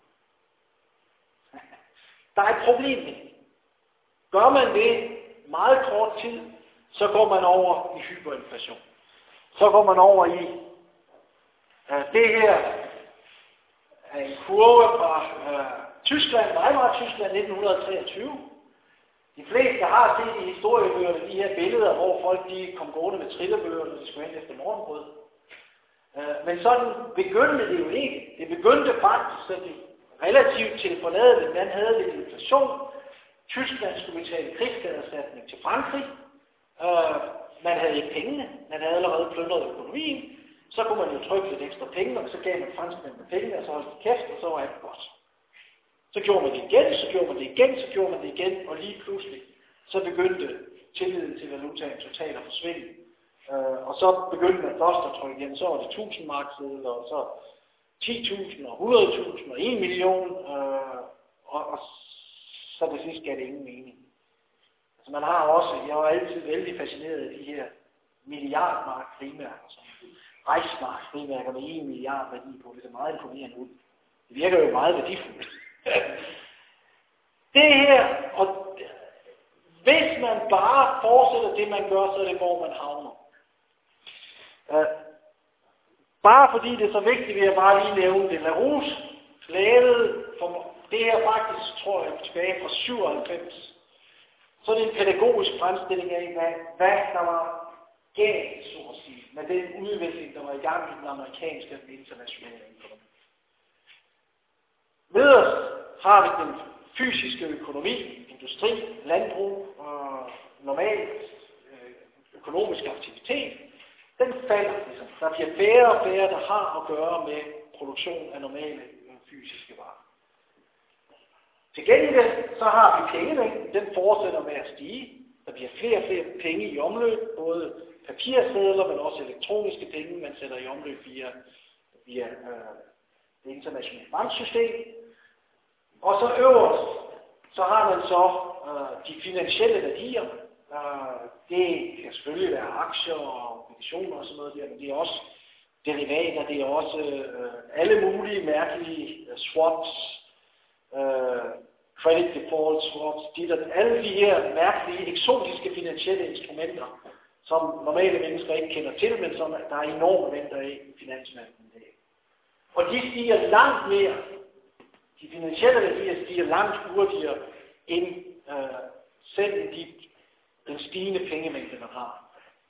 S2: Der er et problem med det. Gør man det meget kort tid, så går man over i hyperinflation. Så går man over i uh, det her er en kurve fra uh, Tyskland, Weimar-Tyskland nitten treogtyve. De fleste har set i historiebøgerne de her billeder, hvor folk de kom gående med trillebøger, når de skulle hen efter morgenbrød. Uh, men sådan begyndte det jo ikke. Det begyndte faktisk sådan relativt tilforladeligt. Man havde lidt inflation. Tyskland skulle betale krigsskadeerstatning til Frankrig. Uh, man havde ikke pengene. Man havde allerede plyndret økonomien. Så kunne man jo trykke lidt ekstra penge, og så gav man franskmændene penge, og så holdt de kæft, og så var alt godt. Så gjorde man det igen, så gjorde man det igen, så gjorde man det igen, og lige pludselig, så begyndte tilliden til valutaen totalt at forsvinde. Uh, og så begyndte man først at trykke igen, så var det tusind marksedler, og så ti tusind, og hundrede tusind, og en million, uh, og, og så til sidst gav det ingen mening. Altså man har også, jeg var altid vældig fascineret af de her milliardmark frimærker, som Reichsmark frimærker med en milliard værdi på, det er meget imponerende ud. Det virker jo meget værdifuldt. Det her, og hvis man bare fortsætter det, man gør, så er det, hvor man havner. Uh, bare fordi det er så vigtigt, vil jeg bare lige nævne det. LaRouche lavede for det her faktisk, tror jeg, tilbage fra syvoghalvfems. Så er det en pædagogisk fremstilling af, hvad, hvad der var galt, så at sige, med den udvikling, der var i gang i den amerikanske og internationale økonomi. Ved os har vi den fysiske økonomi, industri, landbrug og normal økonomisk aktivitet. Den falder ligesom. Der bliver færre og færre, der har at gøre med produktion af normale fysiske varer. Til gengæld så har vi pengemængden, den fortsætter med at stige. Der bliver flere og flere penge i omløb, både papirsedler, men også elektroniske penge, man sætter i omløb via, via øh, det internationale banksystem. Og så øverst, så har man så øh, de finansielle værdier. Øh, det kan selvfølgelig være aktier og obligationer og sådan noget der, men det er også derivater, det er også øh, alle mulige mærkelige øh, swaps, øh, credit default swaps, de der, alle de her mærkelige, eksotiske finansielle instrumenter, som normale mennesker ikke kender til, men som der er enorme venter af i finansmarkedet. Og de stiger langt mere, de finansielle værdier stiger langt hurtigere end øh, selv de, den stigende pengemængde, man har.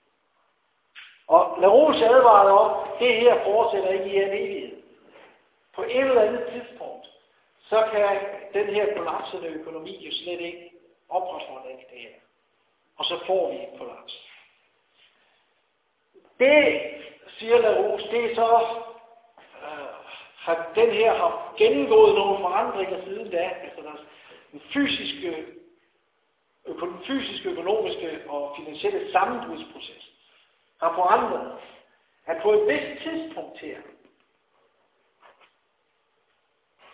S2: Og LaRouche advarede om, det her fortsætter ikke i en evighed. På et eller andet tidspunkt, så kan den her kollapsende økonomi jo slet ikke opretholde alt det her. Og så får vi et kollaps. Det, siger LaRouche, det er så, øh, at den her har gennemgået nogle forandringer siden da, altså der den fysiske, øko, fysiske, økonomiske og finansielle sammenbrudsproces har forandret, at på et vist tidspunkt her,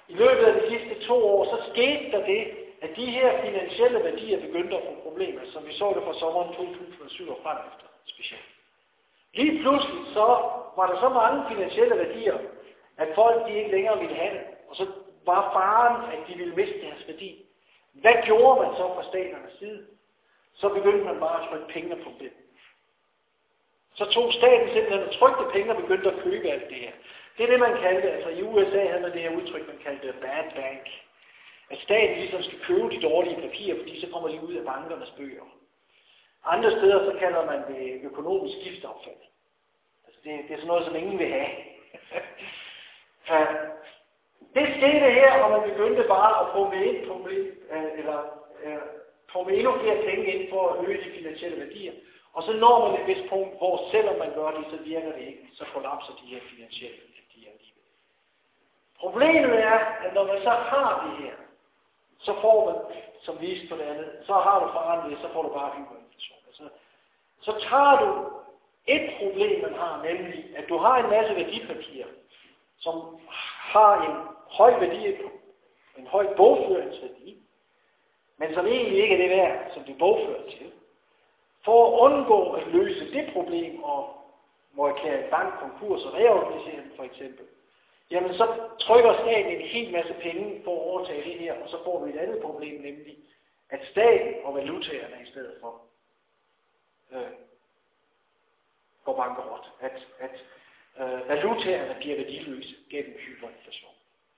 S2: i løbet af de sidste to år, så skete der det, at de her finansielle værdier begyndte at få problemer, som vi så det fra sommeren to tusind og syv og frem efter specielt. Lige pludselig så var der så mange finansielle værdier, at folk de ikke længere ville have det, og så var faren, at de ville miste deres værdi. Hvad gjorde man så fra staternes side? Så begyndte man bare at trykke penge på det. Så tog staten simpelthen og trykte penge og begyndte at købe alt det her. Det er det, man kaldte, altså i U S A havde man det her udtryk, man kaldte bad bank. At staten ligesom skal købe de dårlige papirer, fordi så kommer de ud af bankernes bøger. Andre steder så kalder man det økonomisk giftaffald. Altså det, det er sådan noget, som ingen vil have. Ja. Det skete her, og man begyndte bare at pumpe ind, pumpe ind, eller uh, pumpe endnu flere penge ind for at øge de finansielle værdier. Og så når man et vist punkt, hvor selvom man gør det, så virker det ikke, så kollapser de her finansielle værdier alligevel. Problemet er, at når man så har det her, så får man, som vist på det andet, så har du forandret, så får du bare hyperinflation. Altså, så tager du et problem, man har, nemlig, at du har en masse værdipapirer, som har en høj værdi, en høj bogføringsværdi, men som egentlig ikke er det værd, som det bogfører til. For at undgå at løse det problem, og må erklære en bank konkurs og reorganisere den for eksempel, jamen så trykker staten en hel masse penge for at overtage det her, og så får vi et andet problem, nemlig at staten og valutaerne i stedet for øh, går bankerot. At, at øh, valutaerne bliver værdiløse gennem hyperinflation.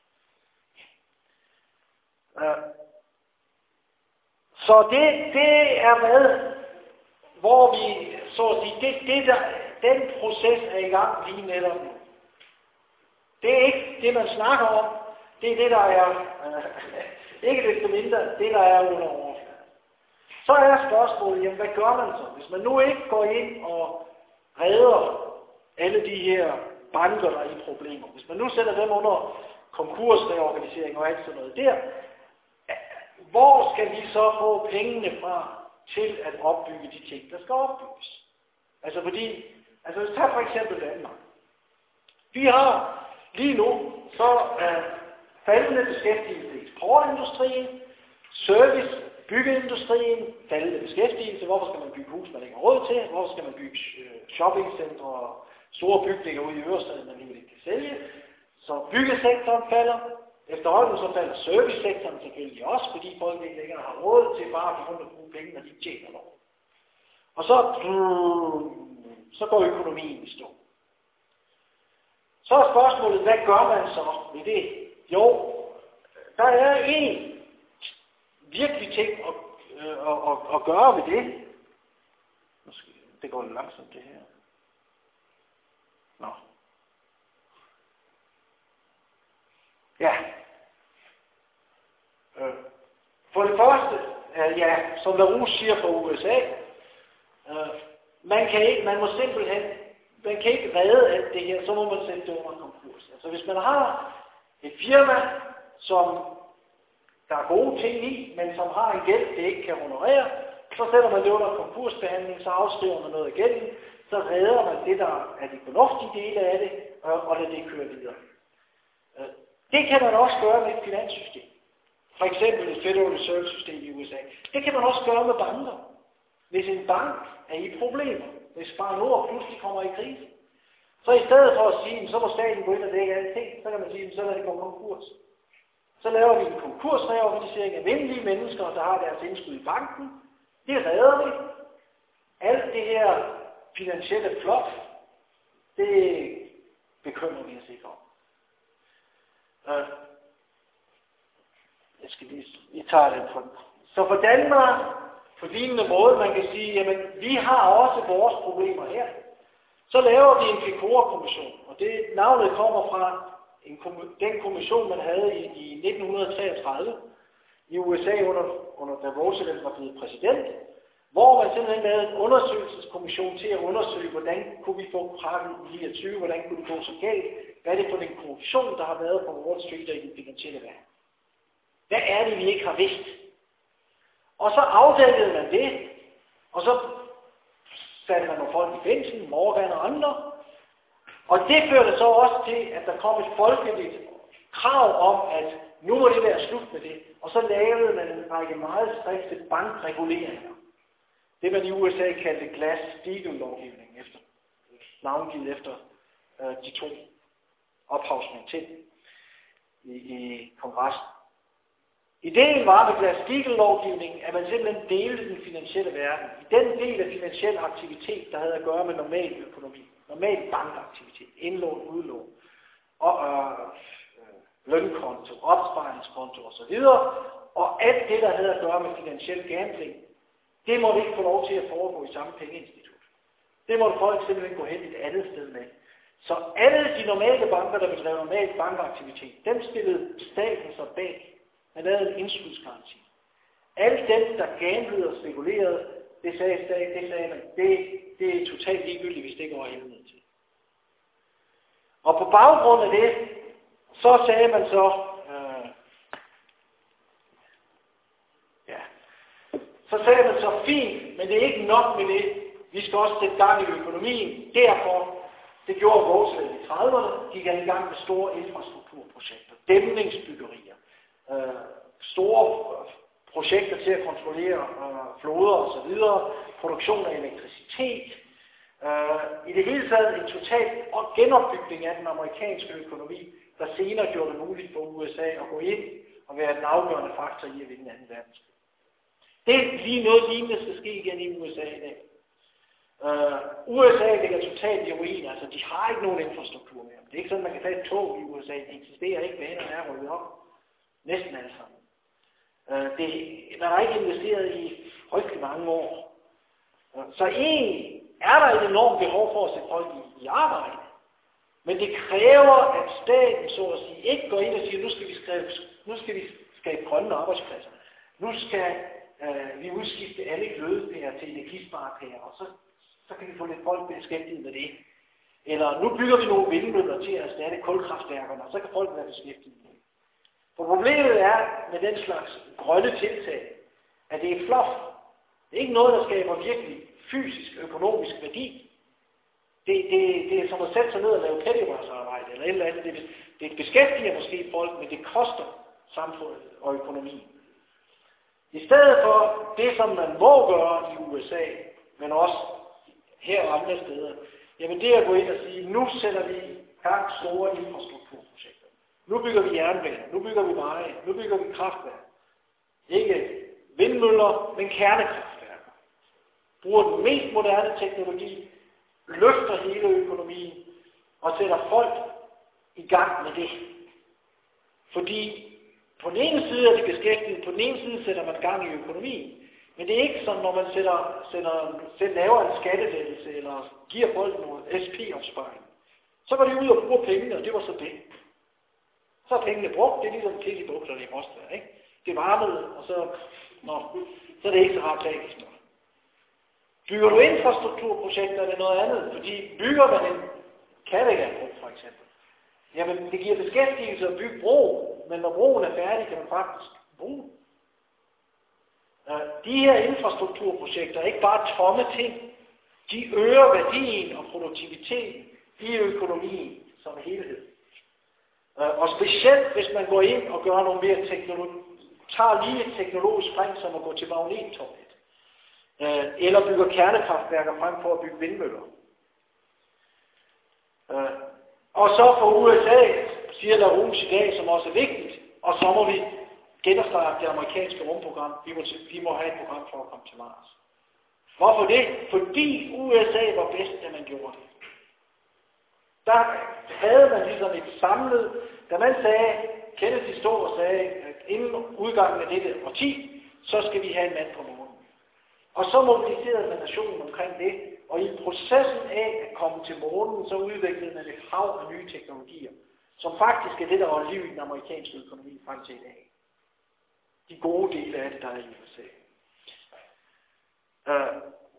S2: Øh, så det, det er hvad, hvor vi, så at sige, det, det der, den proces er i gang lige netop nu. Det er ikke det, man snakker om. Det er det, der er, øh, ikke desto mindre, det, der er under overfladen. Så er spørgsmålet, jamen, hvad gør man så? Hvis man nu ikke går ind og redder alle de her banker, der er i problemer. Hvis man nu sætter dem under konkursreorganisering og alt sådan noget der, hvor skal vi så få pengene fra til at opbygge de ting, der skal opbygges? Altså fordi, altså hvis tager for eksempel Danmark. Vi har lige nu så er faldende beskæftigelse i eksportindustrien, service, byggeindustrien, faldende beskæftigelse. Hvorfor skal man bygge hus, man ikke har råd til? Hvorfor skal man bygge shoppingcentre og store bygninger ude i Ørestaden, man ikke kan sælge? Så byggesektoren falder. Efterhånden så falder servicesektoren selvfølgelig også, fordi folk ikke længere har råd til bare at få nogle penge, når de tjener lov. Og så, så går økonomien i stå. Så er spørgsmålet, hvad gør man så ved det? Jo, der er en virkelig ting at, øh, at, at, at gøre ved det. Måske, det går lidt langsomt det her. Nå. Ja. Øh. For det første, øh, ja, som LaRouche siger fra U S A, øh, man kan ikke, man må simpelthen, man kan ikke redde alt det her, så må man sætte det under konkurs. Altså hvis man har et firma, som der er gode ting i, men som har en gæld, det ikke kan honorere, så sætter man det under konkursbehandling, så afskriver man noget af gælden, så redder man det, der er de fornuftige dele af det, og lader det køre videre. Det kan man også gøre med et finanssystem. For eksempel et Federal Reserve system i U S A. Det kan man også gøre med banker. Hvis en bank er i problemer, hvis Spar Nord pludselig kommer i krise, så i stedet for at sige, så må staten gå ind og dække alle ting, så kan man sige, så lader det gå konkurs. Så laver vi en konkursreorganisering af venlige mennesker, der har deres indskud i banken. Det redder vi. Alt det her finansielle flot, det bekymrer vi os ikke om. Uh, jeg skal lige, jeg tager den for den. Så for Danmark, på lignende måde, man kan sige, jamen vi har også vores problemer her. Så laver vi en Pecora-kommission, og det navnet kommer fra en, den kommission, man havde i, i nitten treogtredive i U S A, under, under da Roosevelt var blevet præsident, hvor man simpelthen lavede en undersøgelseskommission til at undersøge, hvordan kunne vi få krakken i niogtyve, hvordan kunne det gå så galt, hvad er det for den korruption, der har været på Wall Street og i den finansielle verden. Hvad er det, vi ikke har vidst? Og så afdækkede man det, og så satte man nogle folk i fængsel, Morgan og andre. Og det førte så også til, at der kom et folkeligt krav om, at nu må det være slut med det. Og så lavede man en række meget strikse bankreguleringer. Det man i U S A kaldte Glass-Steagall-lovgivningen, efter, navngivet efter øh, de to ophavsmænd til i, i kongressen. Ideen var med Glass-Steagall-lovgivningen, at man simpelthen delte den finansielle verden. I den del af finansiel aktivitet, der havde at gøre med normal økonomi, normal bankaktivitet, indlån, udlån, og øh, lønkonto, opsparingskonto osv. Og alt det, der havde at gøre med finansiel gambling, det måtte ikke få lov til at foregå i samme pengeinstitut. Det måtte folk simpelthen gå hen et andet sted med. Så alle de normale banker, der bedrev normal bankaktivitet, dem stillede staten sig bag. Man lavede en indskudsgaranti. Alle dem, der gamblede og spekulerede, det sagde staten, det sagde man, det, det er totalt ligegyldigt, hvis det går helvede til. Og på baggrund af det, så sagde man så, øh, ja, så sagde man så, fint, men det er ikke nok med det. Vi skal også sætte gang i økonomien. Derfor, det gjorde Roosevelt i trediverne, de gik i gang med store infrastrukturprojekter, dæmningsbyggerier, øh, store projekter til at kontrollere øh, floder osv., produktion af elektricitet, øh, i det hele taget en total genopbygning af den amerikanske økonomi, der senere gjorde det muligt for U S A at gå ind og være den afgørende faktor i at vinde anden verdenskrig. Det er lige noget lignende, der skal ske igen i U S A i dag. Uh, U S A ligger totalt i ruin, altså de har ikke nogen infrastruktur mere. Det er ikke sådan, man kan tage et tog i U S A, det eksisterer ikke, banerne er rykket op. Næsten alle sammen. Uh, det, man har ikke investeret i frygtelig mange år. Uh, så egentlig er der et enormt behov for at sætte folk i, i arbejde. Men det kræver, at staten, så at sige, ikke går ind og siger, nu skal vi skabe, nu skal vi skabe grønne arbejdspladser. Nu skal øh, vi udskifte alle glødepærer til energisparepærer, og så, så kan vi få lidt folk beskæftiget med det. Eller nu bygger vi nogle vindmøller til at erstatte kulkraftværkerne, og så kan folk være beskæftiget med det. For problemet er med den slags grønne tiltag, at det er fluff. Det er ikke noget, der skaber virkelig fysisk, økonomisk værdi. Det, det, det er som at sætte sig ned og lave pettivarsarbejde eller et eller andet. Det, det beskæftiger måske folk, men det koster samfundet og økonomien. I stedet for det, som man må gøre i U S A, men også her og andre steder, jamen det er at gå ind og sige, nu sætter vi gang store infrastrukturprojekter. Nu bygger vi jernbaner, nu bygger vi veje, nu bygger vi kraftværker. Ikke vindmøller, men kernekraftværker. Bruger den mest moderne teknologi, løfter hele økonomien og sætter folk i gang med det. Fordi på den ene side er det beskæftiget, på den ene side sætter man gang i økonomien. Men det er ikke sådan, når man sætter, sætter, sætter laver en skattelettelse eller giver folk noget S P-opsparing. Så går de ud og bruger pengene, og det var så det. Så er pengene brugt, det er ligesom til de bukserne i Rostvær, ikke? Det varmede, og så, nå, så er det ikke så rart tragisk noget. Bygger du infrastrukturprojekter eller noget andet, fordi bygger man en Kattegatbro for eksempel, jamen det giver beskæftigelse at bygge bro, men når broen er færdig, kan man faktisk bruge den. De her infrastrukturprojekter er ikke bare tomme ting, de øger værdien og produktiviteten i økonomien som helhed. Og specielt hvis man går ind og gør nogle mere teknologi, tager lige et teknologisk spring som at gå til magnettoget, eller bygger kernekraftværker frem for at bygge vindmøller. Og så for U S A, siger LaRouche i dag, som også er vigtigt, og så må vi genopstarte det amerikanske rumprogram. Vi må, vi må have et program for at komme til Mars. Hvorfor det? Fordi U S A var bedst, da man gjorde det. Der havde man ligesom et samlet, da man sagde, Kennedy stod og sagde, at inden udgangen af dette årti, så skal vi have en mand på månen. Og så mobiliserede man nationen omkring det, og i processen af at komme til månen, så udviklede man et hav af nye teknologier, som faktisk er det, der var liv i den amerikanske økonomi frem til i dag. De gode dele af det, der er i U S A. Uh,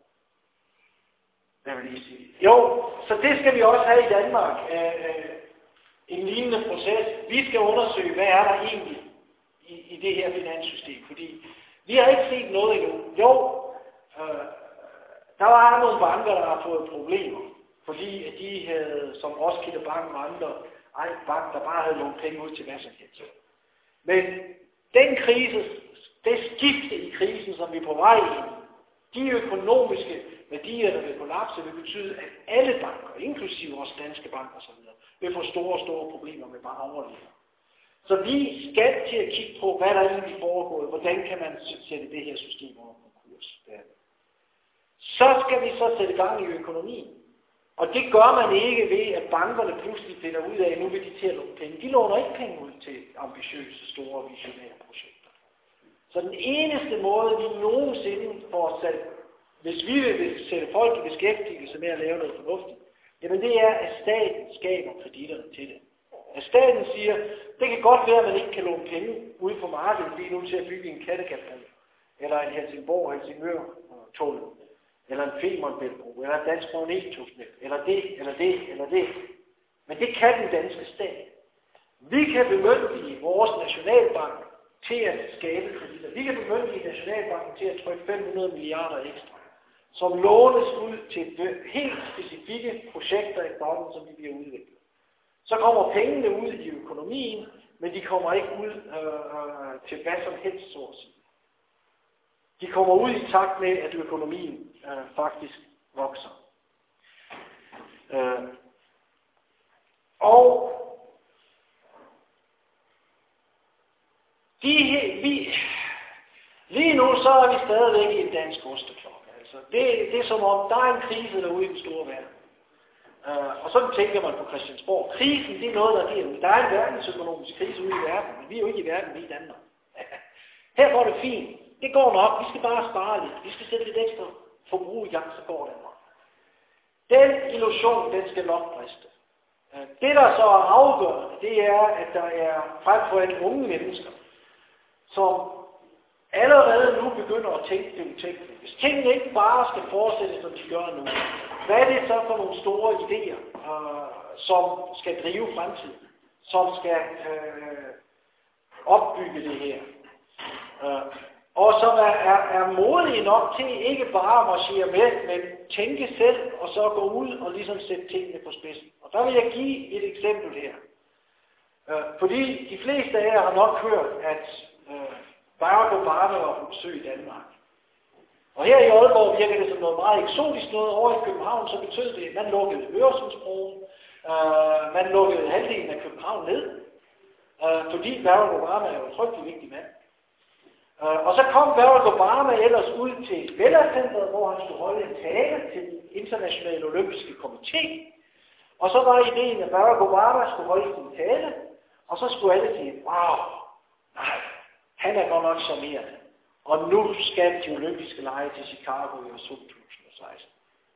S2: jeg vil lige sige. Jo, så det skal vi også have i Danmark. Uh, uh, en lignende proces. Vi skal undersøge, hvad er der egentlig i, i det her finanssystem, fordi vi har ikke set noget endnu. Jo, uh, der var nogle banker, der har fået problemer, fordi at de havde, som Roskilde Bank og andre, egen bank, der bare havde lånt penge ud til hvad som helst. Men den krise, det skifte i krisen, som vi er på vej ind, de økonomiske værdier, der vil kollapse, vil betyde, at alle banker, inklusive vores danske banker osv., vil få store, store problemer med bare overlevelse. Så vi skal til at kigge på, hvad der egentlig foregår, hvordan kan man sætte det her system over på kurs. Så skal vi så sætte gang i økonomien. Og det gør man ikke ved, at bankerne pludselig finder ud af, at nu vil de til at låne penge. De låner ikke penge ud til ambitiøse, store, visionære projekter. Så den eneste måde, vi nogensinde får sat, hvis vi vil sætte folk i beskæftigelse med at lave noget fornuftigt, jamen det er, at staten skaber kreditterne til det. At staten siger, det kan godt være, at man ikke kan låne penge ude på markedet lige nu til at bygge en Kattegatbro, eller en Helsingborg-Helsingør-tunnel, eller en Femernbæltbro, eller en dansk magnettogsnet, eller det, eller det, eller det. Men det kan den danske stat. Vi kan bemyndige vores nationalbank til at skabe kreditter. Vi kan bemyndige Nationalbanken til at trykke fem hundrede milliarder ekstra, som lånes ud til helt specifikke projekter i staten, som de bliver udviklet. Så kommer pengene ud i økonomien, men de kommer ikke ud øh, til hvad som helst, så at sige. De kommer ud i takt med, at økonomien øh, faktisk vokser. Øh, og de, vi, lige nu så er vi stadigvæk i en dansk osteklokke. Altså, det, det er som om, der er en krise derude i den store verden. Uh, og sådan tænker man på Christiansborg. Krisen, det er noget, der er derude. Der er en verdensøkonomisk krise ude i verden, men vi er jo ikke i verden, vi er i Danmark. Her går det fint. Det går nok. Vi skal bare spare lidt. Vi skal sætte lidt ekstra forbrug i gang, så går det nok. Den illusion, den skal nok briste. Uh, det, der så er afgørende, det er, at der er frem for alle unge mennesker, som allerede nu begynder at tænke det utænkelige. Hvis tingene ikke bare skal fortsætte, som de gør nu, hvad er det så for nogle store idéer, øh, som skal drive fremtiden, som skal øh, opbygge det her, øh, og som er, er, er modige nok til ikke bare at marchere med, men tænke selv, og så gå ud og ligesom sætte tingene på spidsen. Og der vil jeg give et eksempel her. Øh, fordi de fleste af jer har nok hørt, at øh, Barack Obama var på besøg i Danmark. Og her i Aalborg virker det som noget meget eksotisk noget. Over i København, så betød det, at man lukkede Øresundsbroen. Øh, man lukkede halvdelen af København ned. Øh, fordi Barack Obama er jo en frygtelig vigtig mand. Øh, og så kom Barack Obama ellers ud til Bella Center, hvor han skulle holde en tale til den internationale olympiske komité. Og så var ideen, at Barack Obama skulle holde sin tale, og så skulle alle sige, wow, nej, han er godt nok charmerende. Og nu skal de olympiske lege til Chicago i år to tusind og seksten.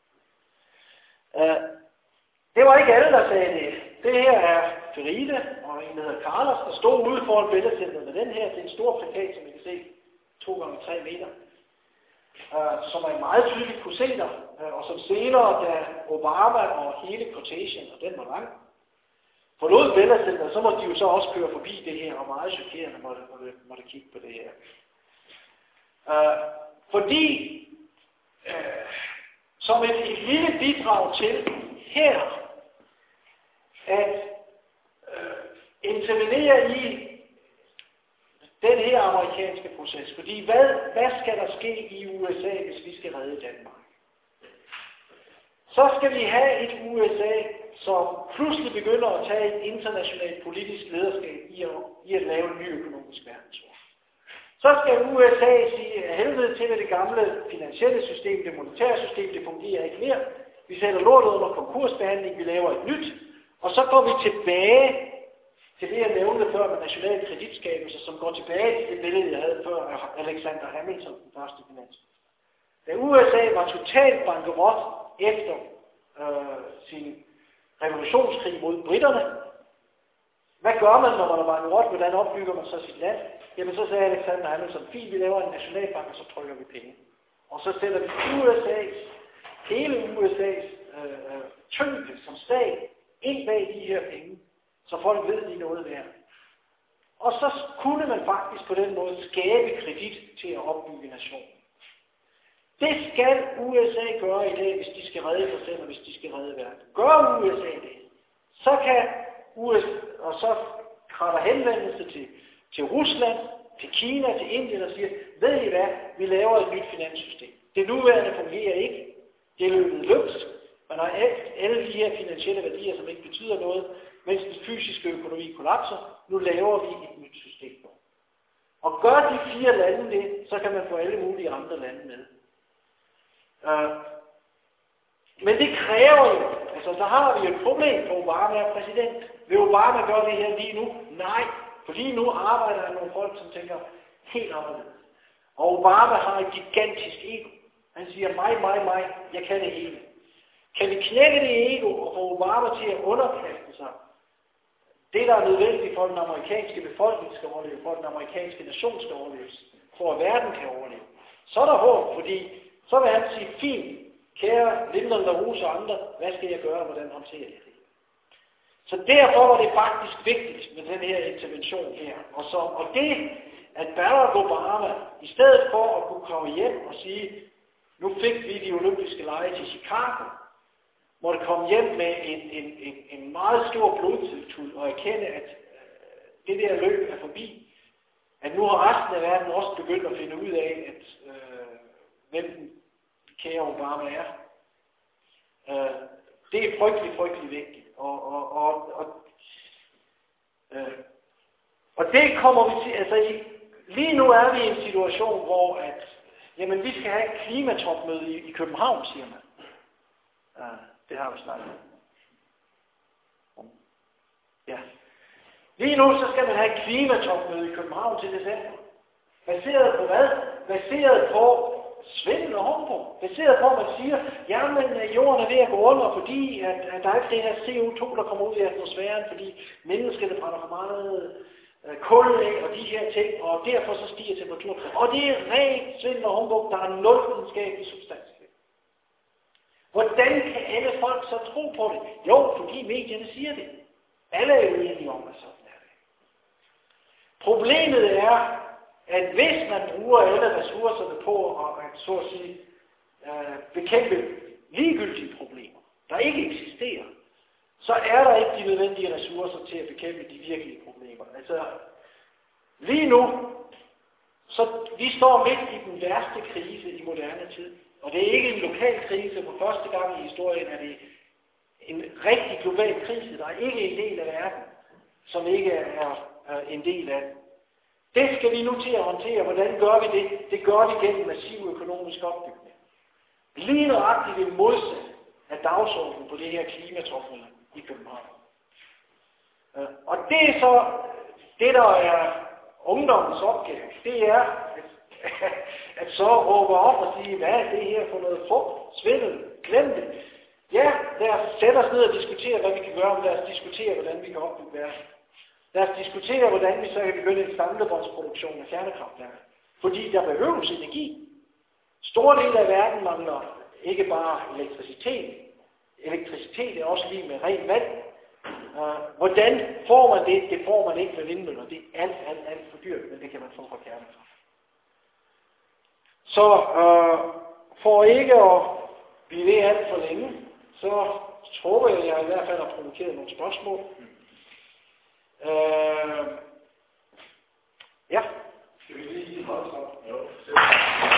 S2: Uh, det var ikke alle, der sagde det. Det her er Feride og en, der hedder Carlos, der stod ude foran Bella-centret med den her. Det er en stor plakat, som I kan se, to gange tre meter. Uh, som er meget tydeligt kunne se der. Uh, og som senere, da Obama og hele quotation, og den var lang, forlod Bella-centret, så måtte de jo så også køre forbi det her, og meget chokerende måtte, måtte, måtte kigge på det her. Uh, fordi, uh, som et, et lille bidrag til her, at uh, intervenere i den her amerikanske proces. Fordi hvad, hvad skal der ske i U S A, hvis vi skal redde Danmark? Så skal vi have et U S A, som pludselig begynder at tage et internationalt politisk lederskab i at, i at lave en ny økonomisk verdensorden. Så skal U S A sige helvede til med det gamle finansielle system, det monetære system, det fungerer ikke mere. Vi sætter lortet under konkursbehandling, vi laver et nyt, og så går vi tilbage til det, jeg nævnte før med national kreditskabelse, som går tilbage til det billede, jeg havde før af Alexander Hamilton, den første finansminister. Da U S A var totalt bankerot efter øh, sin revolutionskrig mod britterne, hvad gør man, når man er bankerot? Hvordan opbygger man så sit land? Jamen så sagde Alexander Hamilton, fint, vi laver en nationalbank, og så trykker vi penge. Og så sætter vi U S A's, hele U S A's øh, tyngde som stat ind bag de her penge, så folk ved, de er noget værd. Og så kunne man faktisk på den måde skabe kredit til at opbygge nationen. Det skal U S A gøre i dag, hvis de skal redde sig selv, og hvis de skal redde verden. Gør U S A det, så kan U S A, og så retter henvendelse til, til Rusland, til Kina, til Indien og siger, ved I hvad, vi laver et nyt finanssystem. Det nuværende fungerer ikke. Det er løbet løbsk. Man har alle de her finansielle værdier, som ikke betyder noget, mens den fysiske økonomi kollapser. Nu laver vi et nyt system. Og gør de fire lande det, så kan man få alle mulige andre lande med. Uh, men det kræver jo, altså så har vi jo et problem, hvor Obama er præsident. Vil Obama gøre det her lige nu? Nej, for lige nu arbejder der nogle folk, som tænker helt anderledes. Og Obama har et gigantisk ego. Han siger, mig, mig, mig, jeg kan det hele. Kan vi knække det ego og få Obama til at underkaste sig? Det, der er nødvendigt for, at den amerikanske befolkning skal overleve, for at den amerikanske nation skal overleve, for at verden kan overleve. Så er der håb, fordi så vil han sige, fint, kære Lyndon LaRouche og andre, hvad skal jeg gøre, og hvordan håndterer jeg det? Så derfor var det faktisk vigtigt med den her intervention her. Og, så, og det, at Barack Obama, i stedet for at kunne komme hjem og sige, nu fik vi de olympiske lege til Chicago, måtte komme hjem med en, en, en, en meget stor blodtiltud og erkende, at det der løb er forbi. At nu har resten af verden også begyndt at finde ud af, at øh, hvem den kære Obama er. Øh, det er frygtelig, frygtelig vigtigt. Og, og, og, og, øh, og det kommer vi til, altså i, lige nu er vi i en situation, hvor at, jamen vi skal have et klimatopmøde i, i København, siger man. Øh, det har vi snakket om. Ja. Lige nu så skal man have et klimatopmøde i København til december. Baseret på hvad? Baseret på svindel og humbug. Baseret på, at man siger, jamen jorden er ved at gå under, fordi at, at der er ikke det her C O to, der kommer ud i atmosfæren, fordi menneskene brænder for meget øh, kul af og de her ting, og derfor så stiger temperaturen. Og det er rent svindel og humbug, der er nul videnskabelig substans. Hvordan kan alle folk så tro på det? Jo, fordi medierne siger det. Alle er jo enige om, at sådan er det. Problemet er, at hvis man bruger alle ressourcerne på at, så at sige, øh, bekæmpe ligegyldige problemer, der ikke eksisterer, så er der ikke de nødvendige ressourcer til at bekæmpe de virkelige problemer. Altså, lige nu, så vi står midt i den værste krise i moderne tid. Og det er ikke en lokal krise. For første gang i historien er det en rigtig global krise. Der er ikke en del af verden, som ikke er, er en del af den. Det skal vi nu til at håndtere. Hvordan gør vi det? Det gør vi gennem massiv økonomisk opbygning. Lige nøjagtigt det modsatte af dagsordenen på det her klimatopmøde i København. Og det er så det, der er ungdommens opgave. Det er at, at så råbe op og sige, hvad er det her for noget fugt, svindel, glem det. Ja, lad os sætte os ned og diskutere, hvad vi kan gøre, men lad os diskutere, hvordan vi kan opbygge verden. Lad os diskutere, hvordan vi så kan begynde en samlebåndsproduktion af kernekraftværker. Fordi der behøves energi. Store dele af verden mangler ikke bare elektricitet. Elektricitet er også lige med ren vand. Uh, hvordan får man det? Det får man ikke med vindmøller. Det er alt, alt, alt for dyrt, men det kan man få fra kernekraft. Så uh, for ikke at blive ved alt for længe, så tror jeg, at jeg i hvert fald har provokeret nogle spørgsmål. Uh, ja. Skal vi lige sige meget sammen? Jo.